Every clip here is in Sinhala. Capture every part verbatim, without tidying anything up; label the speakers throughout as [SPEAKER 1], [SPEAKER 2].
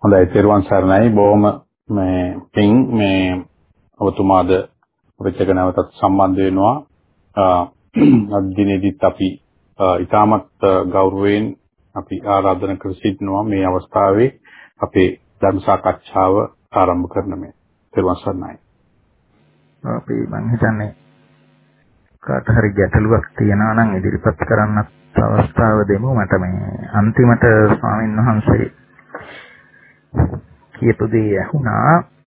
[SPEAKER 1] හොඳයි තෙරුවන් සරණයි බොහොම මේ පිං මේ ඔබතුමාද අපිට එක නැවතත් සම්බන්ධ වෙනවා අද දිනේදීත් අපි ඉතාමත් ගෞරවයෙන් අපි ආරාධනා කර සිටිනවා මේ අවස්ථාවේ අපේ ධර්ම සාකච්ඡාව ආරම්භ කරන මේ තෙරුවන් සරණයි.
[SPEAKER 2] අපි මම හිතන්නේ කාට හරි ගැටලුවක් තියෙනවා නම් ඉදිරිපත් කරන්න අවස්ථාව දෙමු. මට මේ අන්තිමට ස්වාමීන් වහන්සේ කියපු දේ ඇහුණා.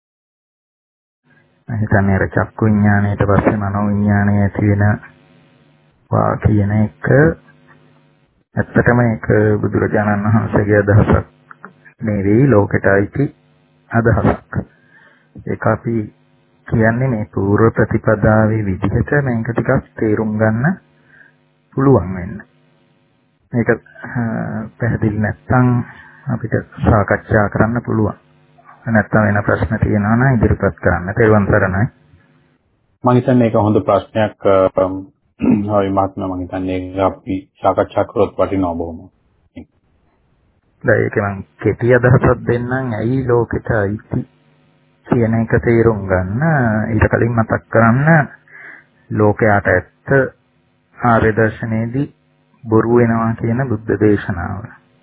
[SPEAKER 2] මම හිතන්නේ අර චක්කු විඥාණයට පස්සේ මනෝ විඥාණය ඇති වෙනවා කියන එක ඇත්තටම ඒක බුදුරජාණන් වහන්සේගේ අදහසක් නෙවෙයි, ලෝකෙට අයිති අදහසක්. ඒක අපි කියන්නේ මේ පූර්ව ප්‍රතිපදාවේ විදිහට මේක ටිකක් තේරුම් ගන්න පුළුවන් වෙන්න. මේක පැහැදිලි නැත්නම් අපිට සාකච්ඡා කරන්න පුළුවන්. නැත්නම් වෙන ප්‍රශ්න තියෙනවා නම් ඉදිරිපත් කරන්න. තේරුම් ගන්නයි.
[SPEAKER 1] මම හිතන්නේ ඒක හොඳ ප්‍රශ්නයක්. හරි මහත්මයා මම හිතන්නේ අපි සාකච්ඡා කරොත් වටිනවා බොහොම.
[SPEAKER 2] දැන් ඒක මම කෙටි අදහසක් දෙන්නම්. ඇයි ලෝකෙට අයිති කියන එක තේරුම් ගන්න ඊට කලින් මතක් කරන්න ලෝකයට ඇත්ත ආර්ය දර්ශනයේදී බොරු වෙනවා කියන බුද්ධ දේශනාව.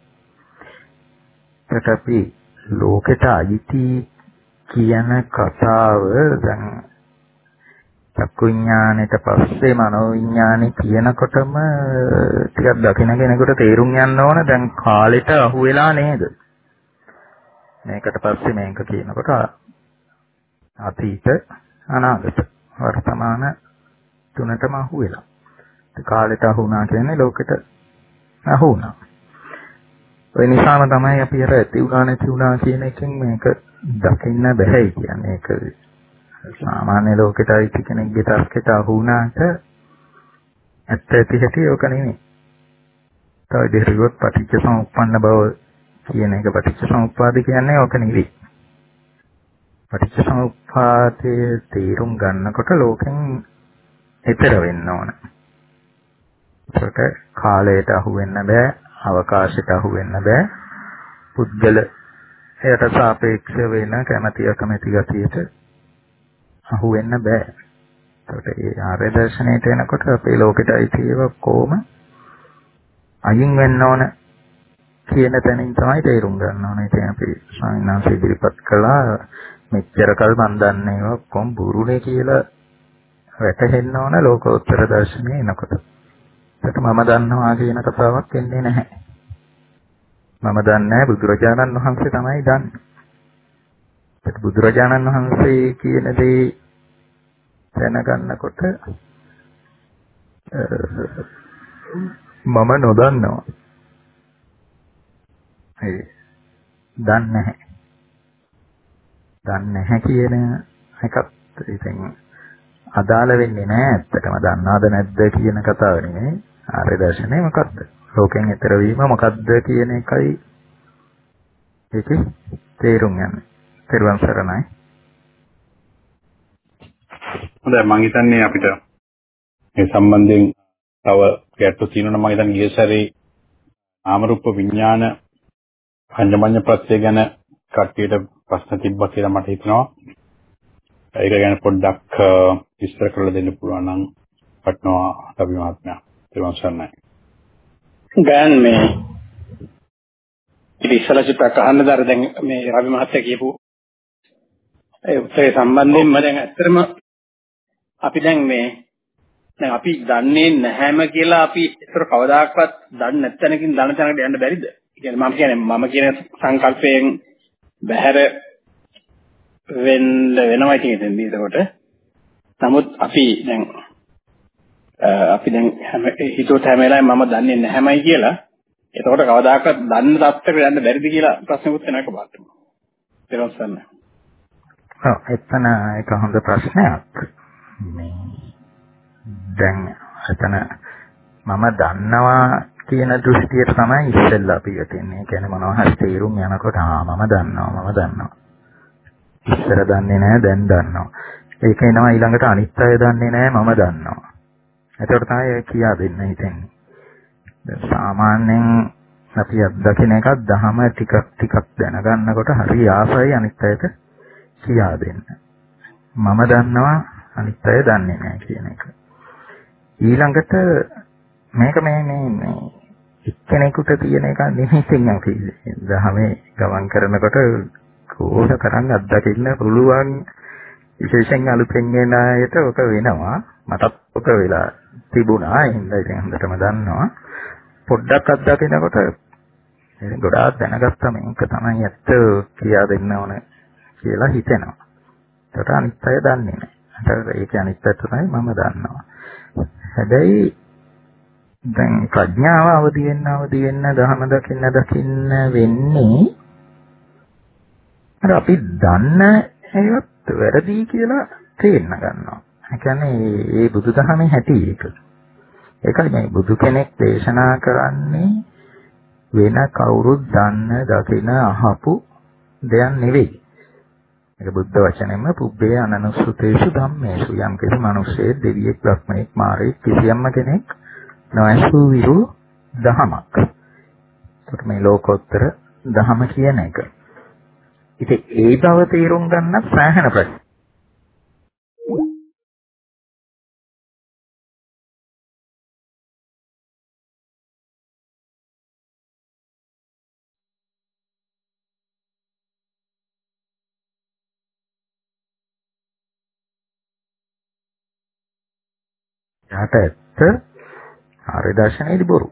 [SPEAKER 2] ඒකට අපි ලෝකෙට අයිති කියන කතාව දැන් චක්කු විඥාණයට පස්සේ මනෝ විඥාණය කියනකොටම ටිකක් දකින්න කෙනෙකුට තේරුම් යන්න ඕන දැන් කාලෙට අහු වෙලා නේද? මේකට පස්සේ මේක කියනකොට අතීත අනාගත වර්තමාන තුනටම අහු වෙලා. ඒ කාලෙට අහු වුණා කියන්නේ ලෝකෙට අහු වුණා. ඒ නිසාම තමයි අපි අර ඇති වුණා නැති වුණා කියන එකෙන් මේක දකින්න බැහැ කියන්නේ. ඒක සාමාන්‍ය ලෝකෙට අයිති කෙනෙක්ගේ තර්කයට අහු වුණාට ඇත්ත ඇති හැටි ඕක නෙමෙයි. තව දෙහිරුවත් පටිච්චසමුප්පන්න බව කියන එක පටිච්චසමුප්පාද කියන්නේ ඕක නෙවෙයි. පටිච්චසමුප්පාදයේ තේරුම් ගන්නකොට ලෝකෙන් ඈතර වෙන්න ඕන. ඒකට කාලයට අහු වෙන්න බෑ, අවකාශයට අහු වෙන්න බෑ. පුද්ගලයට සාපේක්ෂ වෙන කැමැති අකමැති ගතියට අහු වෙන්න බෑ. ඒකට ඒ ආර්ය දර්ශනයට එනකොට අපේ ලෝකෙට අයිති ඒවා කොහොම අයින් වෙන්න ඕන කියන තැනින් තමයි තේරුම් ගන්න ඕනේ. ඉතින් අපි ස්වාමීන් වහන්සේ ඉදිරිපත් කළා මෙච්චර කල් මන් දන්නේ ඒවා කොම් බුරුනේ කියලා වැටහෙන්න ඕන ලෝකෝත්තර දර්ශනය එනකොට. ඒක මම දන්නවා කියන කතාවක් එන්නේ නැහැ. මම දන්නේ බුදුරජාණන් වහන්සේ තමයි දන්නේ. ඒක බුදුරජාණන් වහන්සේ කියන දේ දැනගන්නකොට මම නොදන්නවා. ඒ දන්නේ නැහැ. දන්නේ නැහැ කියන එකත් ඉතින් අදාළ වෙන්නේ නැහැ. ඇත්තටම දන්නවද නැද්ද කියන කතාව නෙමෙයි. ආර්ය දර්ශනය මොකක්ද? ලෝකෙන් ඈතර වීම මොකක්ද කියන එකයි ඒකේ තේරුම් ගන්න. තෙරුවන් සරණයි.
[SPEAKER 1] හොඳයි මම හිතන්නේ අපිට මේ සම්බන්ධයෙන් තව ගැටලු තියෙනවා නම් මම හිතන්නේ ගිය සැරේ ආමරූප විඥාන පංචමඤ්ඤ ප්‍රත්‍ය ගැන කට්ටියට ප්‍රශ්න තිබ්බා කියලා මට හිතෙනවා. ඒක ගැන පොඩ්ඩක් විස්තර කරලා දෙන්න පුළුවන් නම් වටනවා අපි මහත්මයා. ඊට පස්සේ
[SPEAKER 3] දැන් මේ ඉතින් ඉස්සලා චුට්ටක් අහන්න දර දැන් මේ රවි මහත්තයා කියපු ඒ උත්තරේ සම්බන්ධයෙන්ම දැන් ඇත්තටම අපි දැන් මේ දැන් අපි දන්නේ නැහැම කියලා අපි ඒතර කවදාකවත් දන්නේ නැත්නම්කින් දන්න තැනකට යන්න බැරිද? කියන්නේ මම කියන්නේ මම කියන සංකල්පයෙන් බැහැර වෙන්න වෙනවා කියන්නේ ඒකට. නමුත් අපි දැන් අපි දැන් හිතුවට හැම වෙලාවෙම මම දන්නේ නැහැමයි කියලා. එතකොට කවදාකවත් දන්න තත්ත්වයකට යන්න බැරිද කියලා ප්‍රශ්නකුත් වෙනවා කපාට. ඊට පස්සේ
[SPEAKER 2] ඔව් එතන ඒක හොඳ ප්‍රශ්නයක්. මේ දැන් එතන මම දන්නවා කියන දෘෂ්ටියට තමයි ඉස්සෙල්ලා අපි යටින්නේ. ඒ කියන්නේ මොනවා හරි තේරුම් යනකොට ආ මම දන්නවා මම දන්නවා. ඉස්සර දන්නේ නැහැ දැන් දන්නවා. ඒක එනවා ඊළඟට අනිත් අය දන්නේ නැහැ මම දන්නවා. එතකොට තමයි කියා දෙන්න හිතෙන්නේ. සාමාන්‍යයෙන් අපි අත්දකින එකක් දහම ටිකක් ටිකක් දැනගන්නකොට හරි ආසයි අනිත් අයට කියා දෙන්න. මම දන්නවා අනිත් අය දන්නේ නැහැ කියන එක. ඊළඟට මේක මේ මේ මේ එක්කෙනෙකුට තියෙන එක නෙමෙයි අපි දහමේ ගමන් කරනකොට කෝඩ කරන් අත්දකින්න පුළුවන් විශේෂයෙන් අලුතෙන් එන අයට ඔක වෙනවා. මටත් ඔක වෙලා තිබුණා. එහෙනම් ඉතින් හොඳටම දන්නවා. පොඩ්ඩක් අත්දකිනකොට ගොඩාක් දැනගත්තා මේක තමයි ඇත්ත කියා දෙන්න ඕන කියලා හිතෙනවා. ඒකට අනිත් අය දන්නේ නැහැ. ඒක අනිත් පැත්ත තමයි මම දන්නවා. හැබැයි දැන් ප්‍රඥාව අවදි වෙන්න අවදි වෙන්න ධර්ම දකින්න දකින්න වෙන්නේ අර අපි දන්න ඒවත් වැරදි කියලා තේරුම් ගන්නවා. ඒ කියන්නේ මේ බුදුදහමේ හැටි ඒක. ඒකයි මේ බුදු කෙනෙක් දේශනා කරන්නේ වෙන කවුරුත් දන්න දකින අහපු දෙයක් නෙවෙයි. ඒක බුද්ධ වචනයෙන්ම පුබ්බේ අනනුසුතේසු ධම්මේසු යම් කිසි මිනිස්සෙක් දෙවියෙක් බ්‍රහ්මෙක් මාරෙක් කිසියම්ම කෙනෙක් නොඇසු විරු දහමක්. ඒක මේ ලෝකෝත්තර දහම කියන එක. ඉතින් ඒ බව තේරුම් ගන්න සෑහෙන ප්‍රශ්න. යාට ඇත්ත ආර්ය දර්ශනයේදී බොරු.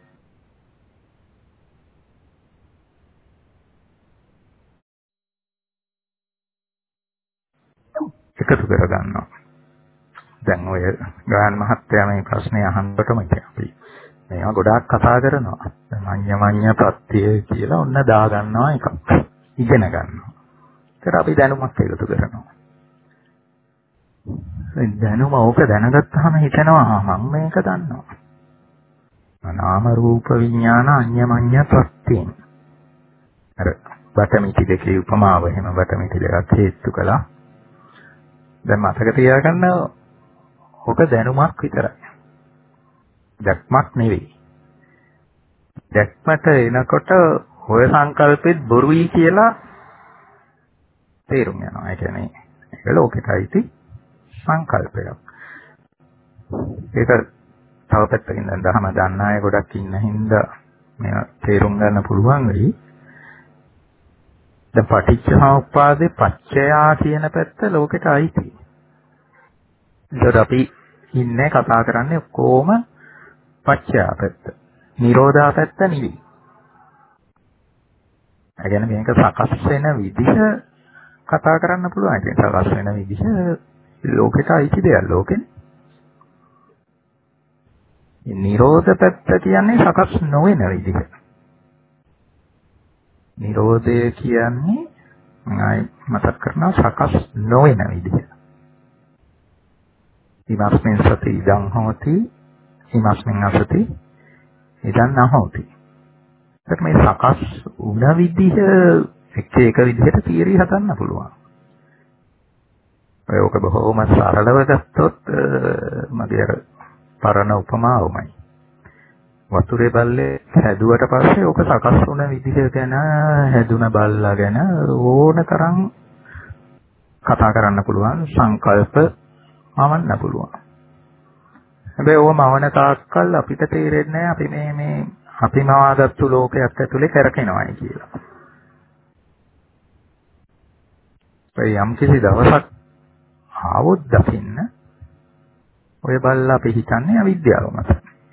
[SPEAKER 2] එකතු කර ගන්නවා. දැන් ඔය ගායන මහත්තයා මේ ප්‍රශ්නේ අහන්නකොටම අපි මේවා ගොඩාක් කතා කරනවා. මඤ්ඤ මඤ්ඤ ප්‍රත්‍ය කියලා ඔන්න දා ගන්නවා එකක්. ඉගෙන ගන්නවා. ඒකට අපි දැනුමක් එකතු කරනවා. දැනුම ඕක දැනගත්තාම හිතෙනවා මම මේක දන්නවා. නාම රූප විඥාන අඤ්ඤමඤ්ඤ ප්‍රත්‍යයෙන්. අර බටමිටි දෙකේ උපමාව එහෙම බටමිටි දෙකක් හේතු කළා. දැන් මතක තියාගන්න ඕක දැනුමක් විතරයි. දැක්මක් නෙවෙයි. දැක්මට එනකොට ඔය සංකල්පෙත් බොරුයි කියලා තේරුම් යනවා. ඒ කියන්නේ ඒක ලෝකෙටයි සංකල්පයක්. ඒක තව පැත්තකින් දැන් දහම දන්න අය ගොඩක් ඉන්න හින්දා මේවා තේරුම් ගන්න පුළුවන් වෙයි. දැන් පටිච්චසමුප්පාදේ පච්චයා කියන පැත්ත ලෝකෙට අයිති. ඒකට අපි ඉන්නේ කතා කරන්නේ කොහොම පච්චයා පැත්ත. නිරෝධා පැත්ත නෙවෙයි. ඒ කියන්නේ මේක සකස් වෙන විදිහ කතා කරන්න පුළුවන්. ඒක සකස් වෙන විදිහ ලෝකෙට අයිති දෙයක් ලෝකෙනේ. නිරෝධ පැත්ත කියන්නේ සකස් නොවන විදිහ. නිරෝධය කියන්නේ මම මතක් කරනවා සකස් නොවන විදිහ. ඊමස්මින් සති ඉදං හෝති ඊමස්මින් අසති ඉදං නහෝති. ඒක මේ සකස් වුණ විදිහ එක එක විදිහට තියරි හදන්න පුළුවන්. ඔයක බොහොම සරලව ගත්තොත් මගේ අර පරණ උපමාවමයි. වතුරේ බල්ලේ හැදුවට පස්සේ ඕක සකස් වුණ විදිහ ගැන හැදුන බල්ලා ගැන ඕන තරම් කතා කරන්න පුළුවන් සංකල්ප මවන්න පුළුවන්. හැබැයි ඕව මවන තාක්කල් අපිට තේරෙන්නේ අපි මේ මේ අපි මවාගත්තු ලෝකයක් ඇතුලේ කරකිනවයි කියලා. ඒ යම් කිසි දවසක් ආවොත් දකින්න ඔය බල්ලා අපි හිතන්නේ අවිද්‍යාව මත.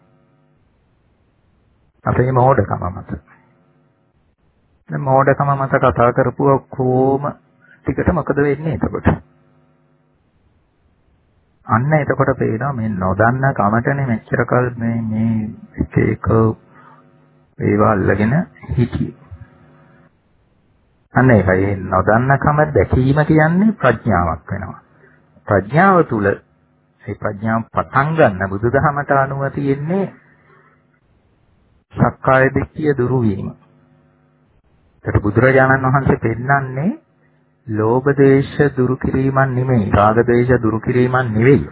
[SPEAKER 2] අපේ මෝඩකම මත. දැන් මෝඩකම මත කතා කරපුවා කොහොම ටිකට මොකද වෙන්නේ එතකොට? අන්න එතකොට පේනවා මේ නොදන්න කමටනේ මෙච්චර කල් මේ මේ එක එක ඒවා අල්ලගෙන හිටියේ. අන්න ඒකයි නොදන්න කම දැකීම කියන්නේ ප්‍රඥාවක් වෙනවා. ප්‍රඥාව තුල ඒ ප්‍රඥාව පටන් ගන්න බුදුදහමට අනුව තියෙන්නේ සක්කාය දිට්ඨිය දුරු වීම. ඒකට බුදුරජාණන් වහන්සේ පෙන්නන්නේ ලෝභ දේශ දුරු කිරීමක් නෙමෙයි, රාග දේශ දුරු කිරීමක් නෙවෙයි.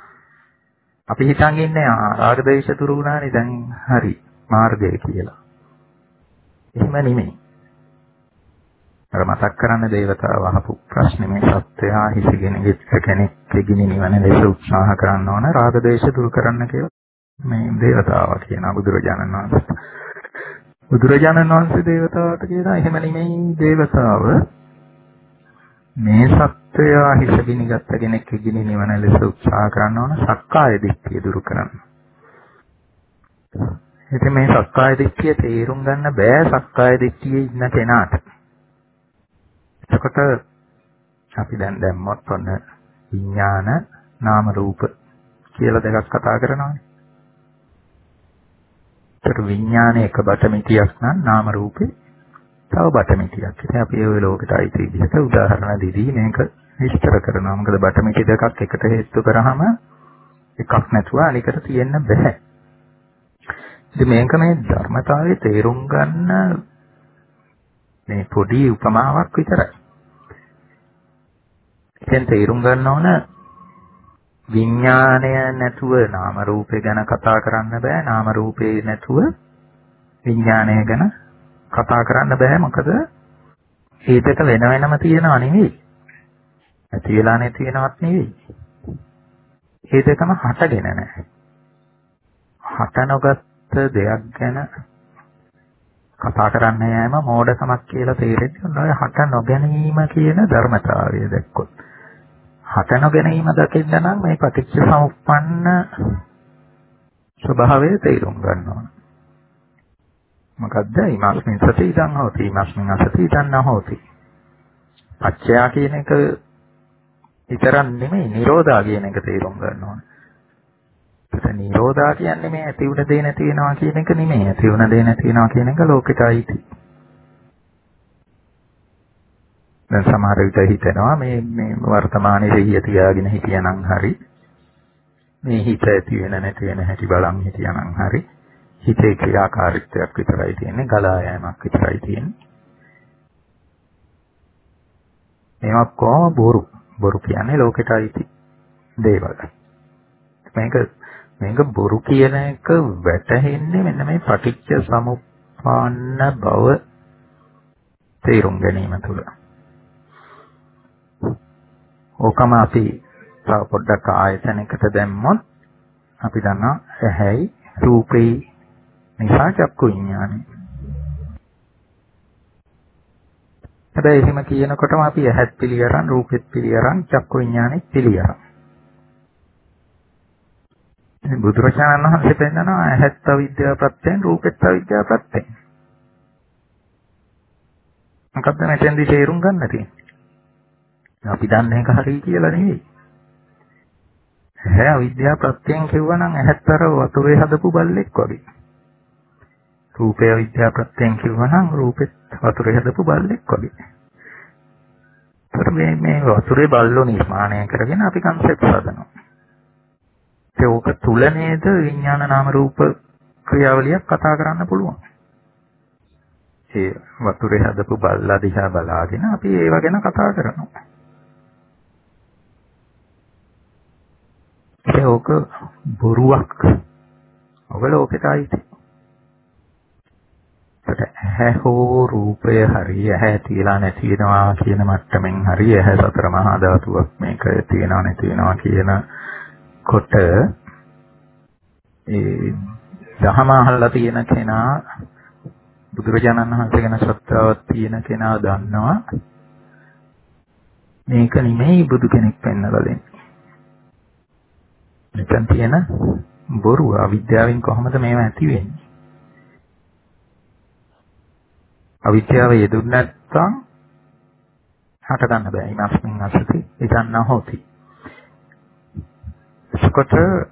[SPEAKER 2] අපි හිතන් ඉන්නේ රාග දේශ දුරු වුණානේ දැන් හරි මාර්ගය කියලා. එහෙම නෙමෙයි. අර මතක් කරන්න දේවතාව අහපු ප්‍රශ්නේ මේ සත්‍යයා හිසගෙන ඉච්ච කෙනෙක් කෙගිනි නිවන ලෙස උත්සාහ කරන්න ඕන රාග දේශ දුරු කරන්න කියලා මේ දේවතාව කියන බුදුරජාණන් වහන්සේ. බුදුරජාණන් වහන්සේ දේවතාවට කියනවා එහෙම නෙමෙයි දේවතාව මේ සත්‍යයා හිසගෙන ගත්ත කෙනෙක් කෙගිනි නිවන ලෙස උත්සාහ කරන්න ඕන සක්කාය දිට්ඨිය දුරු කරන්න. ඉතින් මේ සක්කාය දිට්ඨිය තේරුම් ගන්න බෑ සක්කාය දිට්ඨියේ ඉන්න කෙනාට. එතකොට අපි දැන් දැම්මොත් ඔන්න විඥාන නාම රූප කියලා දෙකක් කතා කරනවානේ. ඒතර විඥානයේ එක බටමිටියක් නම් නාම රූපේ තව බටමිටියක්. ඉතින් අපි ඒ ලෝකෙට අයිති විදිහට උදාහරණ දෙදී මේක විස්තර කරනවා. මොකද බටමිටි දෙකක් එකට හේතු කරාම එකක් නැතුව අනිකට තියෙන්න බෑ. ඉතින් මේක මේ ධර්මතාවයේ තේරුම් ගන්න මේ පොඩි උපමාවක් විතරයි. දැන් තේරුම් ගන්න ඕන විඥාණය නැතුව නාම රූපේ ගැන කතා කරන්න බෑ. නාම රූපේ නැතුව විඥාණය ගැන කතා කරන්න බෑ. මොකද මේ දෙක වෙන වෙනම තියෙනව නෙවෙයි. ඇති වෙලා නැති වෙනවත් නෙවෙයි. මේ දෙකම හටගෙන නැහැ. හට නොගත් දෙයක් ගැන කතා කරන්න යෑම මෝඩකමක් කියලා තේරෙන්නේ ඔය හට නොගැනීම කියන ධර්මතාවය දැක්කොත්. හට නොගැනීම දකින්න නම් මේ පටිච්චසමුප්පන්න ස්වභාවය තේරුම් ගන්න ඕන. මොකද්ද? ීමස්මින් සති ඉදං හෝති ීමස්මින් අසති ඉදං නොහෝති. පච්චයා කියන එක විතරක් නෙමෙයි නිරෝධා කියන එක තේරුම් ගන්න ඕන. ඒක නිරෝධා කියන්නේ මේ ඇති උන දේ නැති වෙනවා කියන එක නෙමෙයි. ඇති උන දේ නැති වෙනවා කියන එක ලෝකෙටයි. දැන් සමහර විට හිතෙනවා මේ මේ වර්තමානයේ සිහිය තියාගෙන හිටියනම් හරි. මේ හිත ඇති වෙන නැති වෙන හැටි බලන් හිටියනම් හරි. හිතේ ක්‍රියාකාරීත්වයක් විතරයි තියෙන්නේ. ගලා යෑමක් විතරයි තියෙන්නේ. මේවා කොහොම බොරු. බොරු කියන්නේ ලෝකෙටයි දේවල්. මේක මේක බොරු කියන එක වැටහෙන්නේ මෙන්න මේ පටිච්ච සමුප්පන්න බව තේරුම් ගැනීම තුළ. ඕකම අපි තව පොඩ්ඩක් ආයතනයකට දැම්මොත් අපි දන්නවා ඇහැයි රූපේ නිසා චක්කු විඥානයි. හැබැයි එහෙම කියනකොටම අපි ඇහත් පිළියරන් රූපෙත් පිළියරන් චක්කු විඥානෙත් පිළියරන්. බුදුරජාණන් වහන්සේ පෙන්නනවා ඇහත් අවිද්‍යාව ප්‍රත්‍යයෙන් රූපෙත් අවිද්‍යාව ප්‍රත්‍යයෙන්. මොකක්ද මෙතෙන්දි තේරුම් ගන්න තියෙන්නේ? අපි දන්නේ එක හරියි කියලා නෙවෙයි. ඇහැ අවිද්‍යාව ප්‍රත්‍යයෙන් කියවනම් ඇහත්තර වතුරේ හදපු බල්ලෙක් වගේ. රූපය අවිද්‍යාව ප්‍රත්‍යයෙන් කියවනම් රූපෙත් වතුරේ හදපු බල්ලෙක් වගේ. ඒතර මේ මේ වතුරේ බල්ලෝ නිර්මාණය කරගෙන අපි කන්සෙප්ට් හදනවා. ඒක තුල නේද විඥාන නාම රූප ක්‍රියාවලියක් කතා කරන්න පුළුවන්. ඒ වතුරේ හදපු බල්ලා දිහා බලාගෙන අපි ඒව ගැන කතා කරනවා. ඒක බොරුවක්. ඔබ ලෝකෙටයි. ඇහැ හෝ රූපය හරිය ඇහැ තියලා නැති වෙනවා කියන මට්ටමින් හරිය ඇහැ සතර මහා ධාතුවක් මේක තියෙනවා නැති වෙනවා කියන කොට ඒ දහම අහලා තියෙන කෙනා බුදුරජාණන් වහන්සේ ගැන ශ්‍රද්ධාවක් තියෙන කෙනා දන්නවා මේක නෙමෙයි බුදු කෙනෙක් පෙන්නලා දෙන්නේ. මෙතන තියෙන බොරුව අවිද්‍යාවෙන් කොහොමද මේව ඇති වෙන්නේ? අවිද්‍යාව යෙදුන්නේ නැත්නම් හට ගන්න බෑ. ඊමස්මින් අසති ඉදන් නොහොති. ඒකට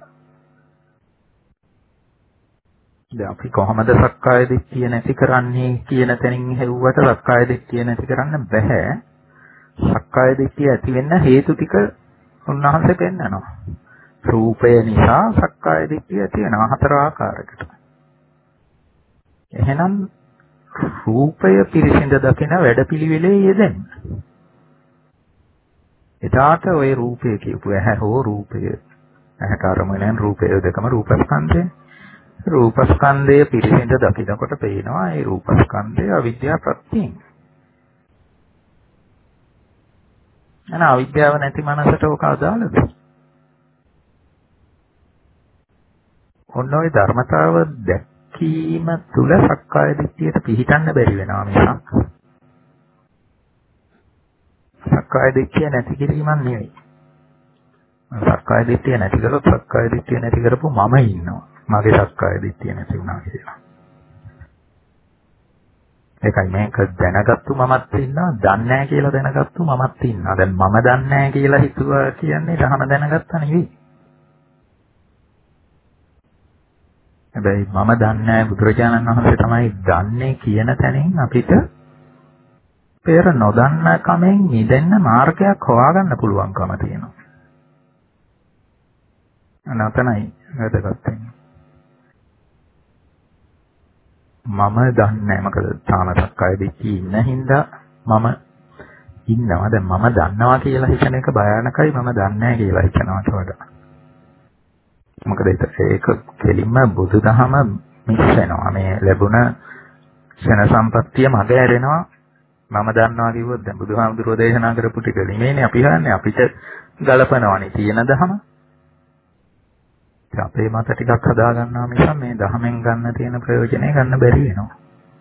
[SPEAKER 2] දැන් අපි කොහොමද සක්කාය දිට්ඨිය නැති කරන්නේ කියන තැනින් හෙව්වට සක්කාය දිට්ඨිය නැති කරන්න බෑ. සක්කාය දිට්ඨිය ඇති වෙන්න හේතු ටික උන්වහන්සේ පෙන්නනවා. රූපය නිසා සක්කාය දිට්ඨිය ඇති වෙනවා හතර ආකාරයකට. එහෙනම් රූපය පිරිසිඳ දකින වැඩපිළිවෙලේ යෙදෙන්න. එදාට ওই රූපය කියපු ඇහැ හෝ රූපය ඇහැට අරමුණෙන් රූපය දෙකම රූපස්කන්ධය. රූපස්කන්ධය පිළිසිඳ දකිනකොට පේනවා ඒ රූපස්කන්ධය අවිද්‍යාව ප්‍රත්‍යයෙන්. එන අවිද්‍යාව නැති මනසට ඔක අදාළද? ඔන්න ඔය ධර්මතාව දැකීම තුල සක්කාය දිට්ඨියට පිහිටන්න බැරි වෙනවා මිසක් සක්කාය දිට්ඨිය නැති කිරීමක් නෙවෙයි. සක්කාය දිට්ඨිය නැති කළොත් සක්කාය දිට්ඨිය නැති කරපු මම ඉන්නවා. මගේ සක්කාය දිට්ඨිය නැති වුණා කියලා. ඒකයි මේක දැනගත්තු මමත් ඉන්නවා, දන්නේ නැහැ කියලා දැනගත්තු මමත් ඉන්නවා. දැන් මම දන්නේ නැහැ කියලා හිතුවා කියන්නේ ධහම දැනගත්තා නෙවෙයි. හැබැයි මම දන්නේ නැහැ බුදුරජාණන් වහන්සේ තමයි දන්නේ කියන තැනින් අපිට පෙර නොදන්න කමෙන් මිදෙන්න මාර්ගයක් හොයාගන්න පුළුවන්කම තියෙනවා. අනතනයි වැදගත් වෙන්නේ. මම දන්නේ මොකද තාම සක්කාය දිට්ඨිය ඉන්න හින්දා මම ඉන්නවා. දැන් මම දන්නවා කියලා හිතන එක භයානකයි මම දන්නේ නැහැ කියලා හිතනවට වඩා. මොකද ඒක කෙලින්ම බුදුදහම මිස් වෙනවා. මේ ලැබුණ ක්ෂණ සම්පත්තිය මග ඇරෙනවා. මම දන්නවා කිව්වොත් දැන් බුදුහාමුදුරුවෝ දේශනා කරපු ටික නෙමෙයිනේ අපි හන්නේ අපිට ගලපනවනේ තියෙන දහම. අපේ මත ටිකක් හදා ගන්නවා මිස මේ දහමෙන් ගන්න තියෙන ප්‍රයෝජනය ගන්න බැරි වෙනවා.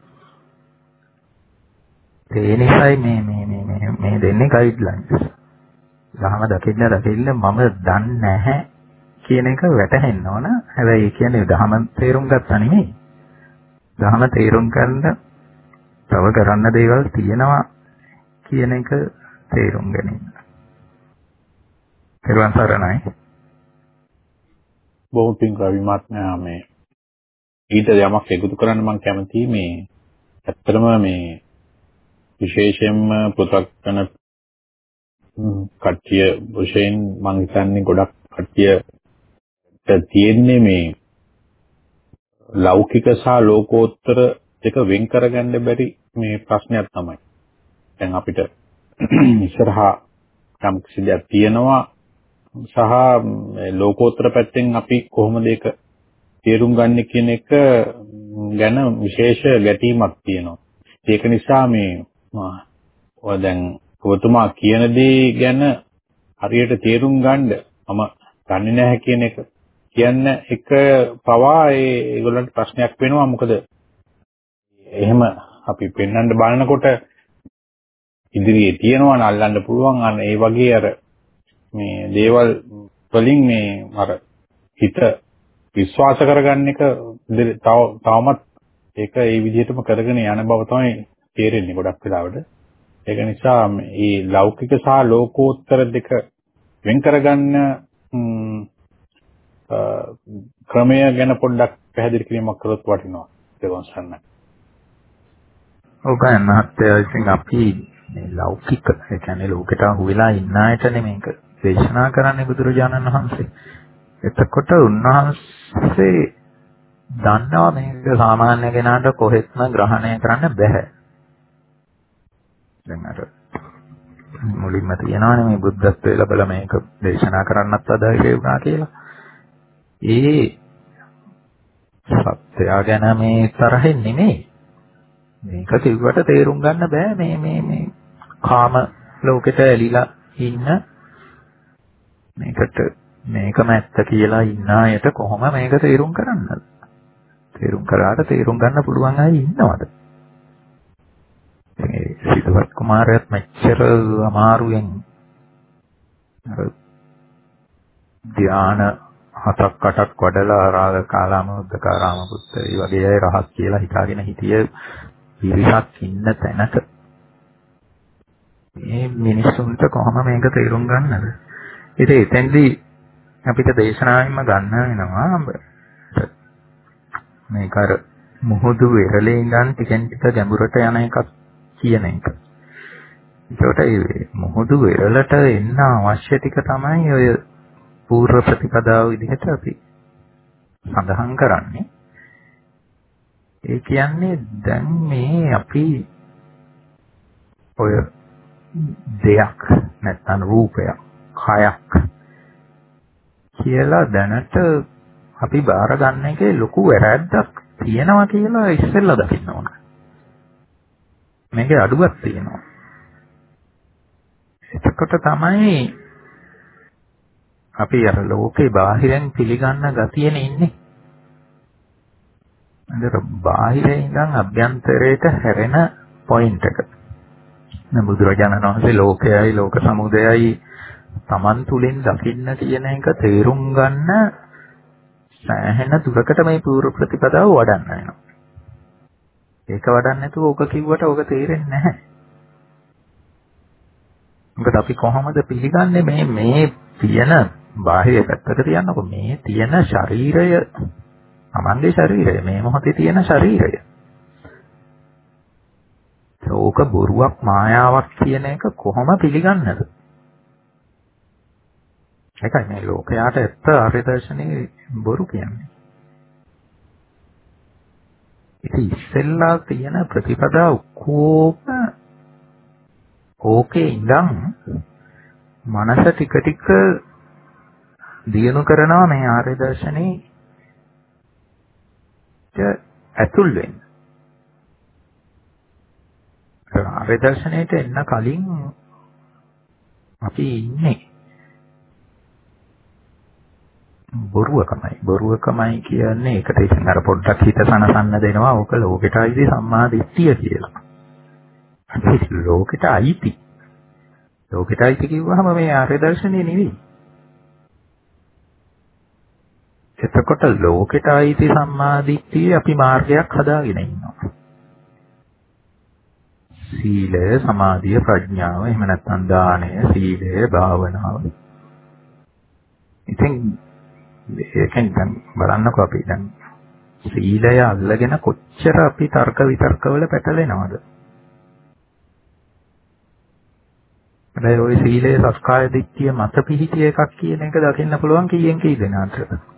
[SPEAKER 2] ඒ නිසායි මේ මේ මේ මේ මේ දෙන්නේ ගයිඩ්ලයින්ස්. දහම දකින්න දකින්න මම දන්නේ නැහැ කියන එක වැටහෙන්න ඕන. හැබැයි ඒ කියන්නේ දහම තේරුම් ගත්තා නෙමෙයි. දහම තේරුම් ගන්න තව කරන්න දේවල් තියෙනවා කියන එක තේරුම් ගැනීම. තේරුම් සරණයි.
[SPEAKER 1] බොහොම පිං රවිමාත්මයා මේ ඊට යමක් එකතු කරන්න මම කැමතියි. මේ ඇත්තටම මේ විශේෂයෙන්ම පොතක්කන කට්ටිය වශයෙන් මම හිතන්නේ ගොඩක් කට්ටිය තියෙන්නේ මේ ලෞකික සහ ලෝකෝත්තර දෙක වෙන් කරගන්න බැරි මේ ප්‍රශ්නයක් තමයි. දැන් අපිට ඉස්සරහා යම් කිසි දෙයක් තියෙනවා සහ ලෝකෝත්තර පැත්තෙන් අපි කොහොමද ඒක තේරුම් ගන්න කියන එක ගැන විශේෂ ගැටීමක් තියෙනවා. ඒක නිසා මේ ඔය දැන් ඔබතුමා කියන දේ ගැන හරියට තේරුම් ගන්න මම දන්නේ නැහැ කියන එක කියන්න එක පවා ඒ ඒගොල්ලන්ට ප්‍රශ්නයක් වෙනවා. මොකද එහෙම අපි පෙන්වන්න බලනකොට ඉදිරියේ තියනවා නම් අල්ලන්න පුළුවන් අන්න ඒ වගේ අර මේ දේවල් වලින් මේ අර හිත විශ්වාස කරගන්න එක තව තවමත් ඒක ඒ විදිහටම කරගෙන යන බව තමයි තේරෙන්නේ ගොඩක් වෙලාවට. ඒක නිසා මේ ලෞකික සහ ලෝකෝත්තර දෙක වෙන් කරගන්න ක්‍රමය ගැන පොඩ්ඩක් පැහැදිලි කිරීමක් කරොත් වටිනවා. ඒක වන්සන්න.
[SPEAKER 2] ඔව් ගන්න මහත්තයා ඉතින් අපි මේ ලෞකික ඒ කියන්නේ ලෝකයට අහු වෙලා ඉන්න අයට නෙමෙයික දේශනා කරන්නේ බුදුරජාණන් වහන්සේ. එතකොට උන්වහන්සේ දන්නවා මේක සාමාන්‍ය කෙනාට කොහෙත්ම ග්‍රහණය කරන්න බෑ. දැන් අර මුලින්ම තියනවානේ මේ බුද්ධත්වයේ ලැබලා මේක දේශනා කරන්නත් අදාළේ වුණා කියලා. ඒ සත්‍යය ගැන මේ තරහින් නෙමෙයි. මේක කිව්වට තේරුම් ගන්න බෑ මේ මේ මේ කාම ලෝකෙට ඇලිලා ඉන්න මේකට මේකම ඇත්ත කියලා ඉන්න අයට කොහොම මේක තේරුම් කරන්නද? තේරුම් කරාට තේරුම් ගන්න පුළුවන් අය ඉන්නවද? මේ සිද්ධාර්ථ කුමාරයාත් මෙච්චර අමාරුවෙන් අර ධ්‍යාන හතක් අටක් වඩලා රාග කාලාම උද්දකාරාම පුත්ත ඒ වගේ අය රහත් කියලා හිතාගෙන හිටිය පිරිසක් ඉන්න තැනක මේ මිනිස්සුන්ට කොහොම මේක තේරුම් ගන්නද? ඉතින් එතෙන්දී අපිට දේශනාවෙන්ම ගන්න වෙනවා මේක අර මුහුදු වෙරළේ ඉඳන් ටිකෙන් ටික ගැඹුරට යන එකක් කියන එක. ඒකට ඒ මුහුදු වෙරළට එන්න අවශ්‍ය ටික තමයි ඔය පූර්ව ප්‍රතිපදාව විදිහට අපි සඳහන් කරන්නේ. ඒ කියන්නේ දැන් මේ අපි ඔය දෙයක් නැත්නම් රූපයක් කයක් කියලා දැනට අපි බාර ගන්න එකේ ලොකු වැරැද්දක් තියෙනවා කියලා ඉස්සෙල්ලා දකින්න ඕන. මේකේ අඩුවක් තියෙනවා. එතකොට තමයි අපි අර ලෝකේ බාහිරෙන් පිළිගන්න ගතියනේ ඉන්නේ. අnder බාහිරේ ඉඳන් අභ්‍යන්තරයට හැරෙන පොයින්ට් එක. දැන් බුදුරජාණන් වහන්සේ ලෝකයයි ලෝක සමුදයයි Taman තුලින් දකින්න කියන එක තේරුම් ගන්න සෑහෙන දුරකට මේ පූර්ව ප්‍රතිපදාව වඩන්න වෙනවා. ඒක වඩන්න නැතුව ඕක කිව්වට ඕක තේරෙන්නේ නැහැ. මොකද අපි කොහොමද පිළිගන්නේ මේ මේ තියෙන බාහිර පැත්තක තියන්නකො මේ තියෙන ශරීරය Tamanගේ ශරීරය මේ මොහොතේ තියෙන ශරීරය. ඕක බොරුවක් මායාවක් කියන එක කොහොම පිළිගන්නද? ඒකයි මේ ලෝකයට ඇත්ත ආර්ය දර්ශනේ බොරු කියන්නේ. ඉතින් ඉස්සෙල්ලා තියෙන ප්‍රතිපදා ඔක්කොම ඕකේ ඉඳන් මනස ටික ටික දියුණු කරනවා මේ ආර්ය දර්ශනේ ඇතුල් වෙන්න. ආර්ය දර්ශනයට එන්න කලින් අපි ඉන්නේ බොරුවකමයි. බොරුවකමයි කියන්නේ ඒකට ඉතින් අර පොඩ්ඩක් හිත සනසන්න දෙනවා. ඕක ලෝකෙට අයිති සම්මා දිට්ඨිය කියලා. අපි ලෝකෙට අයිති. ලෝකෙට අයිති කිව්වහම මේ ආර්ය දර්ශනේ නෙවෙයි. එතකොට ලෝකෙට අයිති සම්මා දිට්ඨිය අපි මාර්ගයක් හදාගෙන ඉන්නවා. සීලය, සමාධිය, ප්‍රඥාව, එහෙම නැත්නම් දානය, සීලය, භාවනාව. ඉතින් ඒකෙන් දැන් බලන්නකෝ අපි දැන් සීලය අල්ලගෙන කොච්චර අපි තර්ක විතර්කවල පැටලෙනවද? හැබැයි ওই සීලය සස්කාය දිට්ඨිය මත පිහිටිය එකක් කියන එක දකින්න පුළුවන් කීයෙන් කී දෙනාට?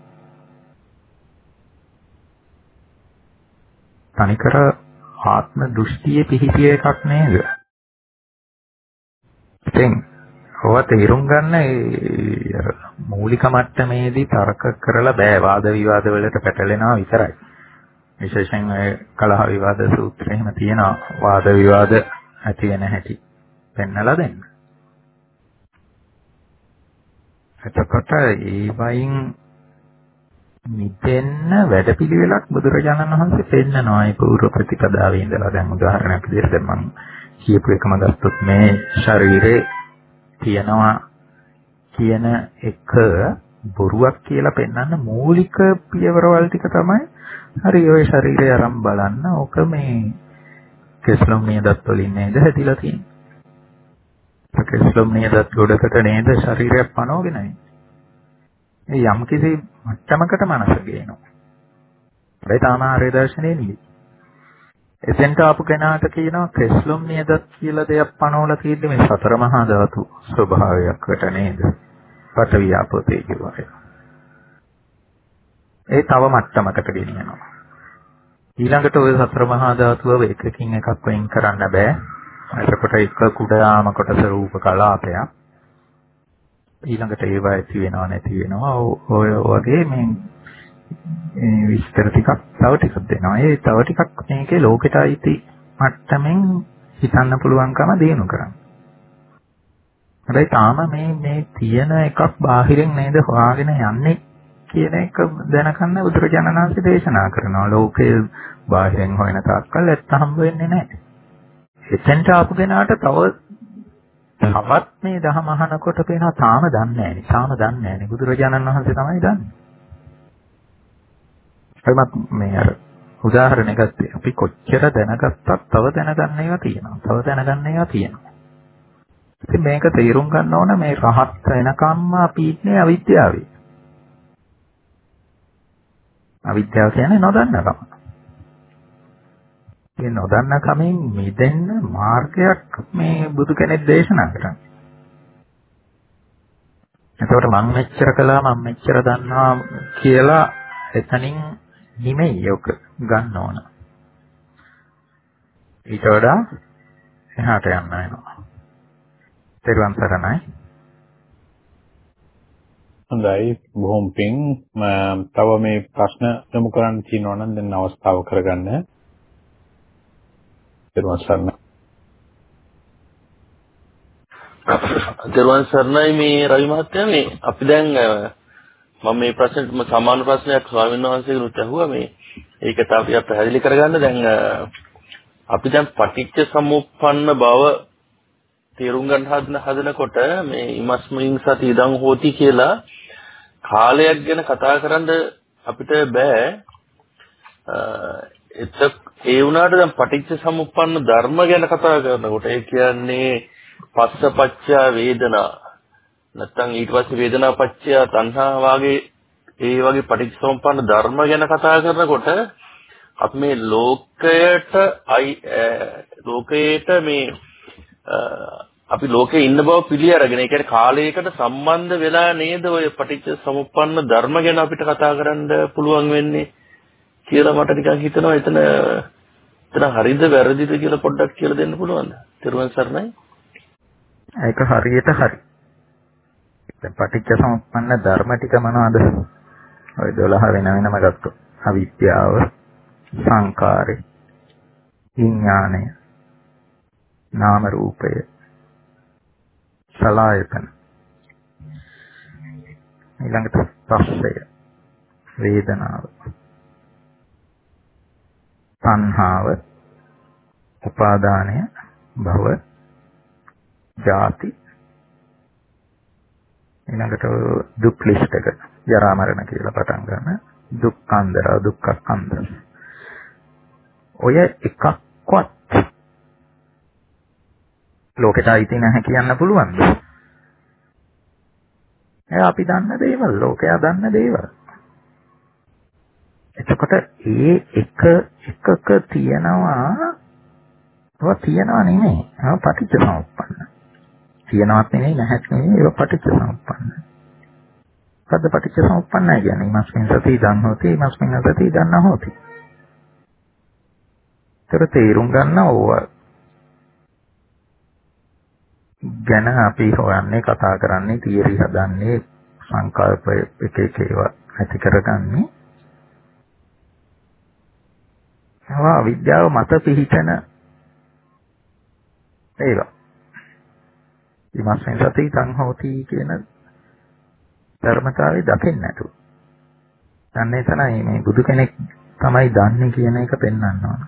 [SPEAKER 2] තනිකර ආත්ම දෘෂ්ටියේ පිහිටිය එකක් නේද? ඉතින් ඔව තේරුම් ගන්න ඒ මූලික මට්ටමේදී තර්ක කරලා බෑ වාද විවාද වලට පැටලෙනවා විතරයි. විශේෂයෙන් ඒ කලහ විවාද සූත්‍රය එහෙම තියෙනවා වාද විවාද ඇති වෙන හැටි පෙන්නලා දෙන්න. එතකොට ඒ වයින් මිදෙන්න වැඩපිළිවෙලක් බුදුරජාණන් වහන්සේ පෙන්නනවා. ඒ පූර්ව ප්‍රතිපදාවේ ඉඳලා දැන් උදාහරණයක් විදිහට මම කියපු එකම ගත්තොත් මේ ශරීරේ තියනවා කියන එක බොරුවක් කියලා පෙන්වන්න මූලික පියවරවල් ටික තමයි හරි ඔය ශරීරය අරන් බලන්න ඕක මේ කෙස්ලොම් නියදත් වලින් නේද හැදිලා තියෙන්නේ. කෙස්ලොම් නියදත් ගොඩකට නේද ශරීරයක් පනවගෙන ඉන්නේ. ඒ යම් කිසි මට්ටමකට මනස ගේනවා. ඒ තමයි ආර්ය දර්ශනේ නෙවෙයි. එතෙන්ට ආපු කෙනාට කියනවා කෙස්ලොම් නියදත් කියලා දෙයක් පනවලා තියෙද්දි මේ සතර මහා ධාතු ස්වභාවයකට නේද? පඨවි ආපෝ තේජෝ වායෝ. ඒ තව මට්ටමකට ගෙනියනවා. ඊළඟට ওই සතර මහා ධාතුව එකකින් එකක් වෙන් කරන්න බෑ. එතකොට එක කුඩාම කොටස රූප කලාපයක්. ඊළඟට ඒවා ඇති වෙනව නැති වෙනවා. ඔය වගේ මේ මේ විස්තර ටිකක් තව ටිකක් දෙනවා. ඒ තව ටිකක් මේකේ ලෝකෙට අයිති මට්ටමින් හිතන්න පුළුවන්කම දිනු කරන්න. හැබැයි තාම මේ මේ තියෙන එකක් බාහිරින් නේද හොයාගෙන යන්නේ කියන එක දැනගන්න බුදුරජාණන් වහන්සේ දේශනා කරනවා. ලෝකයේ බාහිරින් හොයන තාක්කල් ඇත්ත හම්බ වෙන්නේ නැහැ. එතෙන්ට ආපු කෙනාට තව තවත් මේ දහම අහනකොට පේනවා තාම දන්නේ නැහැ නේ. තාම දන්නේ නැහැ නේ. බුදුරජාණන් වහන්සේ තමයි දන්නේ. එයිමත් මේ අර උදාහරණයක් ගත්තේ අපි කොච්චර දැනගත්තත් තව දැනගන්න ඒවා තියෙනවා. තව දැනගන්න ඒවා තියෙනවා. ඉතින් මේක තේරුම් ගන්න ඕන මේ රහත් වෙනකම්ම අපි ඉන්නේ අවිද්‍යාවේ. අවිද්‍යාව කියන්නේ නොදන්නකම. මේ නොදන්නකමෙන් මිදෙන්න මාර්ගයක් මේ බුදු කෙනෙක් දේශනා කරන්නේ. එතකොට මම මෙච්චර කළා මම මෙච්චර දන්නවා කියලා එතනින් නිමෙයි යොක ගන්න ඕන. ඊට වඩා එහාට යන්න වෙනවා. තෙරුවන් සරණයි.
[SPEAKER 1] හොඳයි බොහොම පිං තව මේ ප්‍රශ්න යොමු කරන්න තියෙනවා නම් දැන් අවස්ථාව කරගන්න. දරුවන් සරණයි.
[SPEAKER 4] දරුවන් සරණයි මේ රවි මහත්තයා මේ අපි දැන් මම මේ ප්‍රශ්නෙට සමාන ප්‍රශ්නයක් ස්වාමීන් වහන්සේගෙනුත් අහුවා මේ ඒකට අපි පැහැදිලි කරගන්න දැන් අපි දැන් පටිච්ච සමුප්පන්න බව තේරුම් ගන්න හදන හදනකොට මේ ඉමස්මින් සති ඉදන් හෝති කියලා කාලයක් ගැන කතා කරන්න අපිට බෑ. එතක ඒ වුණාට දැන් පටිච්ච සමුප්පන්න ධර්ම ගැන කතා කරනකොට ඒ කියන්නේ පස්සපච්චය වේදනා නැත්නම් ඊට පස්සේ වේදනා පච්චය තණ්හා වාගේ ඒ වගේ පටිච්ච සමුප්පන්න ධර්ම ගැන කතා කරනකොට අපි මේ ලෝකයට ලෝකයට මේ අපි ලෝකේ ඉන්න බව පිළි අරගෙන ඒ කියන්නේ කාලයකට සම්බන්ධ වෙලා නේද ඔය පටිච්ච සමුප්පන්න ධර්ම ගැන අපිට කතා කරන්න පුළුවන් වෙන්නේ කියලා මට නිකන් හිතෙනවා. එතන එතන හරිද වැරදිද කියලා පොඩ්ඩක් කියලා දෙන්න පුළුවන්ද? ත්‍රිවන් සරණයි.
[SPEAKER 2] ඒක හරියට හරි. දැන් පටිච්ච සමුප්පන්න ධර්ම ටික මොනවද? ඔය දොළහ වෙන වෙනම ගත්තොත් අවිද්‍යාව, සංකාරය, විඥානය, නාම රූපය, සලආයතන, ඊළඟට ස්පර්ශය, වේදනාව, තණ්හාව, උපාදානය, භව, ජාති, ඊළඟට දුක් ලිස්ට් එක ජරා මරණ කියලා පටන් ගන්න දුක්ඛන්දර දුක්ඛස්කන්ධ. ඔය එකක්වත් ලෝකෙට අයිති නැහැ කියන්න පුළුවන්ද? ඒ අපි දන්න දේවල්, ලෝකයා දන්න දේවල්. එතකොට ඒ එක එකක තියනවා ඒවා තියනවා නෙමෙයි. ඒවා පටිච්චසමුප්පන්න. තියනවත් නෙමෙයි නැහැත් නෙමෙයි ඒවා පටිච්චසමුප්පන්න. මොකද්ද පටිච්චසමුප්පන්නයි කියන්නේ? මස්මින් සති ඉදන් හොති, මස්මින් සති ඉදන් නොහොති. ඒතර තේරුම් ගන්න ඕවා ගැන අපි හොයන්නේ කතා කරන්නේ තියරි හදන්නේ සංකල්ප එක එක ඒවා ඇති කරගන්නේ ඒවා විද්‍යාව මත පිහිටන ඒවා විමර්ශන සති සංහෝති කියන ධර්මතාවය දකින්න නැතු. දන්නේ තමයි මේ බුදු කෙනෙක් තමයි දන්නේ කියන එක පෙන්වන්න ඕන.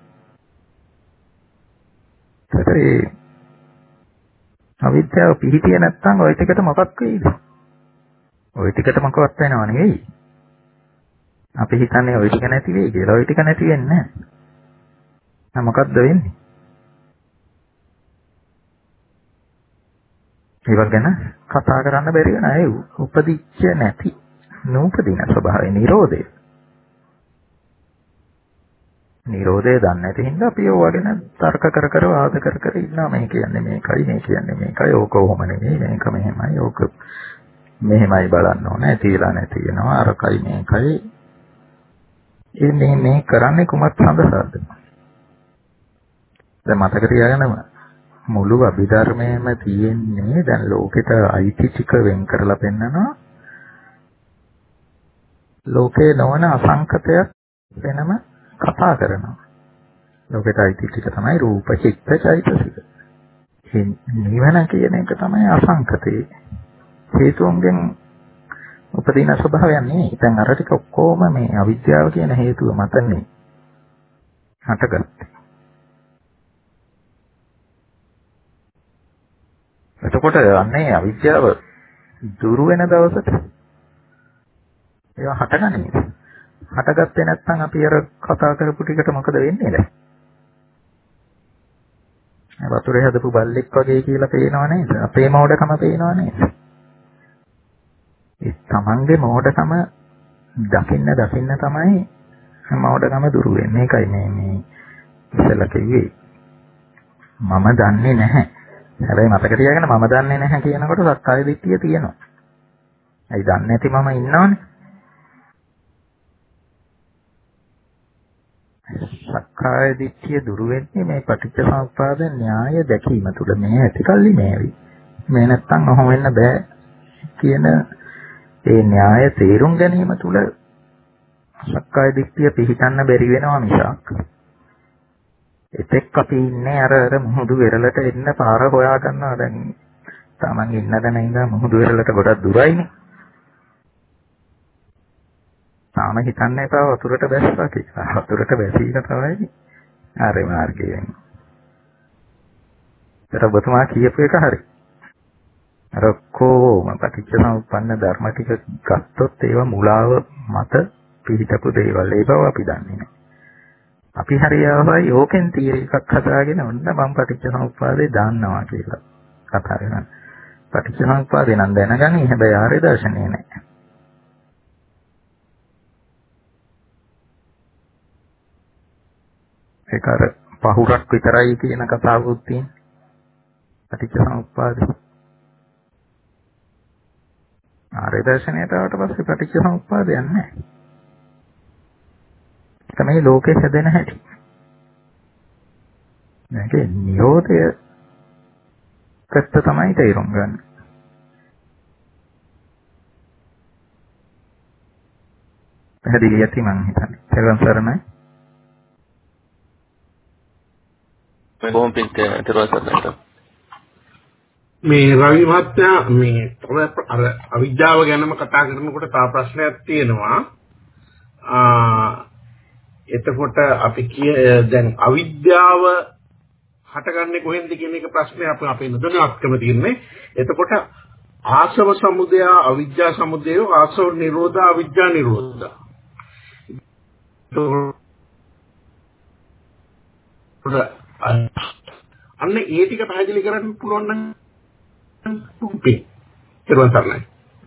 [SPEAKER 2] ඒතරේ අවිද්‍යාව පිහිටිය නැත්නම් ওই ටිකට මොකක් වෙයිද? ওই ටිකට මොකවත් වෙනව නෙවෙයි. අපි හිතන්නේ ওই ටික නැති වෙයි කියලා. ওই ටික නැති වෙන්නේ නැහැ. මොකක්ද වෙන්නේ? ඒවා ගැන කතා කරන්න බැරි වෙන අය උපදිච්ච නැති නූපදින ස්වභාවය නිරෝධය. නිරෝධය දන්නේ නැති හින්දා අපි ඒවා ගැන තර්ක කර කර වාද කර කර ඉන්නවා. මේ කියන්නේ මේකයි, මේ කියන්නේ මේකයි, ඕක කොහොම නෙමෙයි, මේක මෙහෙමයි, ඕක මෙහෙමයි බලන්න ඕනේ, තියලා නැති වෙනවා, අරකයි මේකයි. මේ මේ කරන්නේ කුමක් සඳහාද? දැන් මතක තියාගන්න මුළු අභිධර්මයේම තියෙන්නේ දැන් ලෝකෙට අයිති ටික වෙන් කරලා පෙන්නනවා. ලෝකේ නොවන අසංකතයක් වෙනම කතා කරනවා. ලෝකෙට අයිති ටික තමයි රූප, චිත්ත, චෛතසික. නිවන කියන එක තමයි අසංකතේ. හේතුන්ගෙන් උපදින ස්වභාවයක් නෙවෙයි. දැන් අර ටික ඔක්කොම මේ අවිද්‍යාව කියන හේතුව මතනේ හටගත්තේ. එතකොට අන්නේ අවිද්‍යාව දුරු වෙන දවසට ඒවා හටගන්නේ. හටගත්තේ නැත්නම් අපි අර කතා කරපු ටිකට මොකද වෙන්නේ දැන්? වතුරේ හදපු බල්ලෙක් වගේ කියලා පේනව නේද? අපේ මෝඩකම පේනව නේද? ඒ තමන්ගේ මෝඩකම දකින්න දකින්න තමයි මෝඩකම දුරු වෙන්නේ. මේකයි මේ මේ ඉස්සෙල්ලා කිව්වේ. මම දන්නේ නැහැ. හැබැයි මතක තියාගන්න මම දන්නේ නැහැ කියනකොට සක්කාය දිට්ඨිය තියෙනවා. ඇයි දන්නේ නැති මම ඉන්නවනේ. සක්කාය දිට්ඨිය දුරු වෙන්නේ මේ පටිච්චසමුප්පාද න්‍යාය දැකීම තුළ. මේ ඇතිකල්ලි මේවි. මේ නැත්තම් ඔහොම වෙන්න බෑ කියන ඒ න්‍යාය තේරුම් ගැනීම තුළ සක්කාය දිට්ඨිය පිහිටන්න බැරි වෙනවා මිසක් එතෙක් අපි ඉන්නේ අර අර මුහුදු වෙරළට එන්න පාර හොයා ගන්නවා. දැන් තමන් ඉන්න තැන ඉඳන් මුහුදු වෙරළට ගොඩක් දුරයිනේ. තාම හිතන්න එපා වතුරට බැස්සා කියලා. වතුරට බැසීම තමයි ආර්ය මාර්ගය වෙන්නේ. ඒතර ඔබතුමා කියපු එක හරි. අර කොහොම පටිච්චසමුප්පන්න ධර්ම ටික ගත්තොත් ඒවා මුලාව මත පිළිටපු දේවල්. ඒ බව අපි දන්නේ නැහැ. අපි හරියවයි ඕකෙන් තීරය එකක් හදාගෙන ඔන්න මම පටිච්චසමුප්පාදේ දාන්නවා කියලා කතා කරනවා. පටිච්චසමුප්පාදේ නම් දැනගන්නේ හැබැයි ආර්ය දර්ශනේ නැහැ. ඒක අර පහුරක් විතරයි කියන කතාවකුත් තියෙනවා. පටිච්චසමුප්පාදේ ආර්ය දර්ශනයට ආවට පස්සේ පටිච්චසමුප්පාදයක් නැහැ. තමයි ලෝකේ හැදෙන හැටි. මේකේ නිරෝධය පැත්ත තමයි තේරුම් ගන්න. පැහැදිලි ඇති මං හිතන්නේ. තේරුම් සරණයි.
[SPEAKER 4] කොහොම පිට තේරුම්
[SPEAKER 5] මේ රවි මහත්තයා මේ අර අවිද්‍යාව ගැනම කතා කරනකොට තා ප්‍රශ්නයක් තියෙනවා. එතකොට අපි කිය දැන් අවිද්‍යාව හටගන්නේ කොහෙන්ද කියන එක ප්‍රශ්නේ අපි අපේ නොදැනුවත්කම තියෙන්නේ. එතකොට ආසව සමුදය අවිද්‍යා සමුදය ආසව නිරෝධ අවිද්‍යා නිරෝධ. අන්න ඒ ටික පැහැදිලි කරන්න පුළුවන් නම් තුපේ ඊට පස්සේ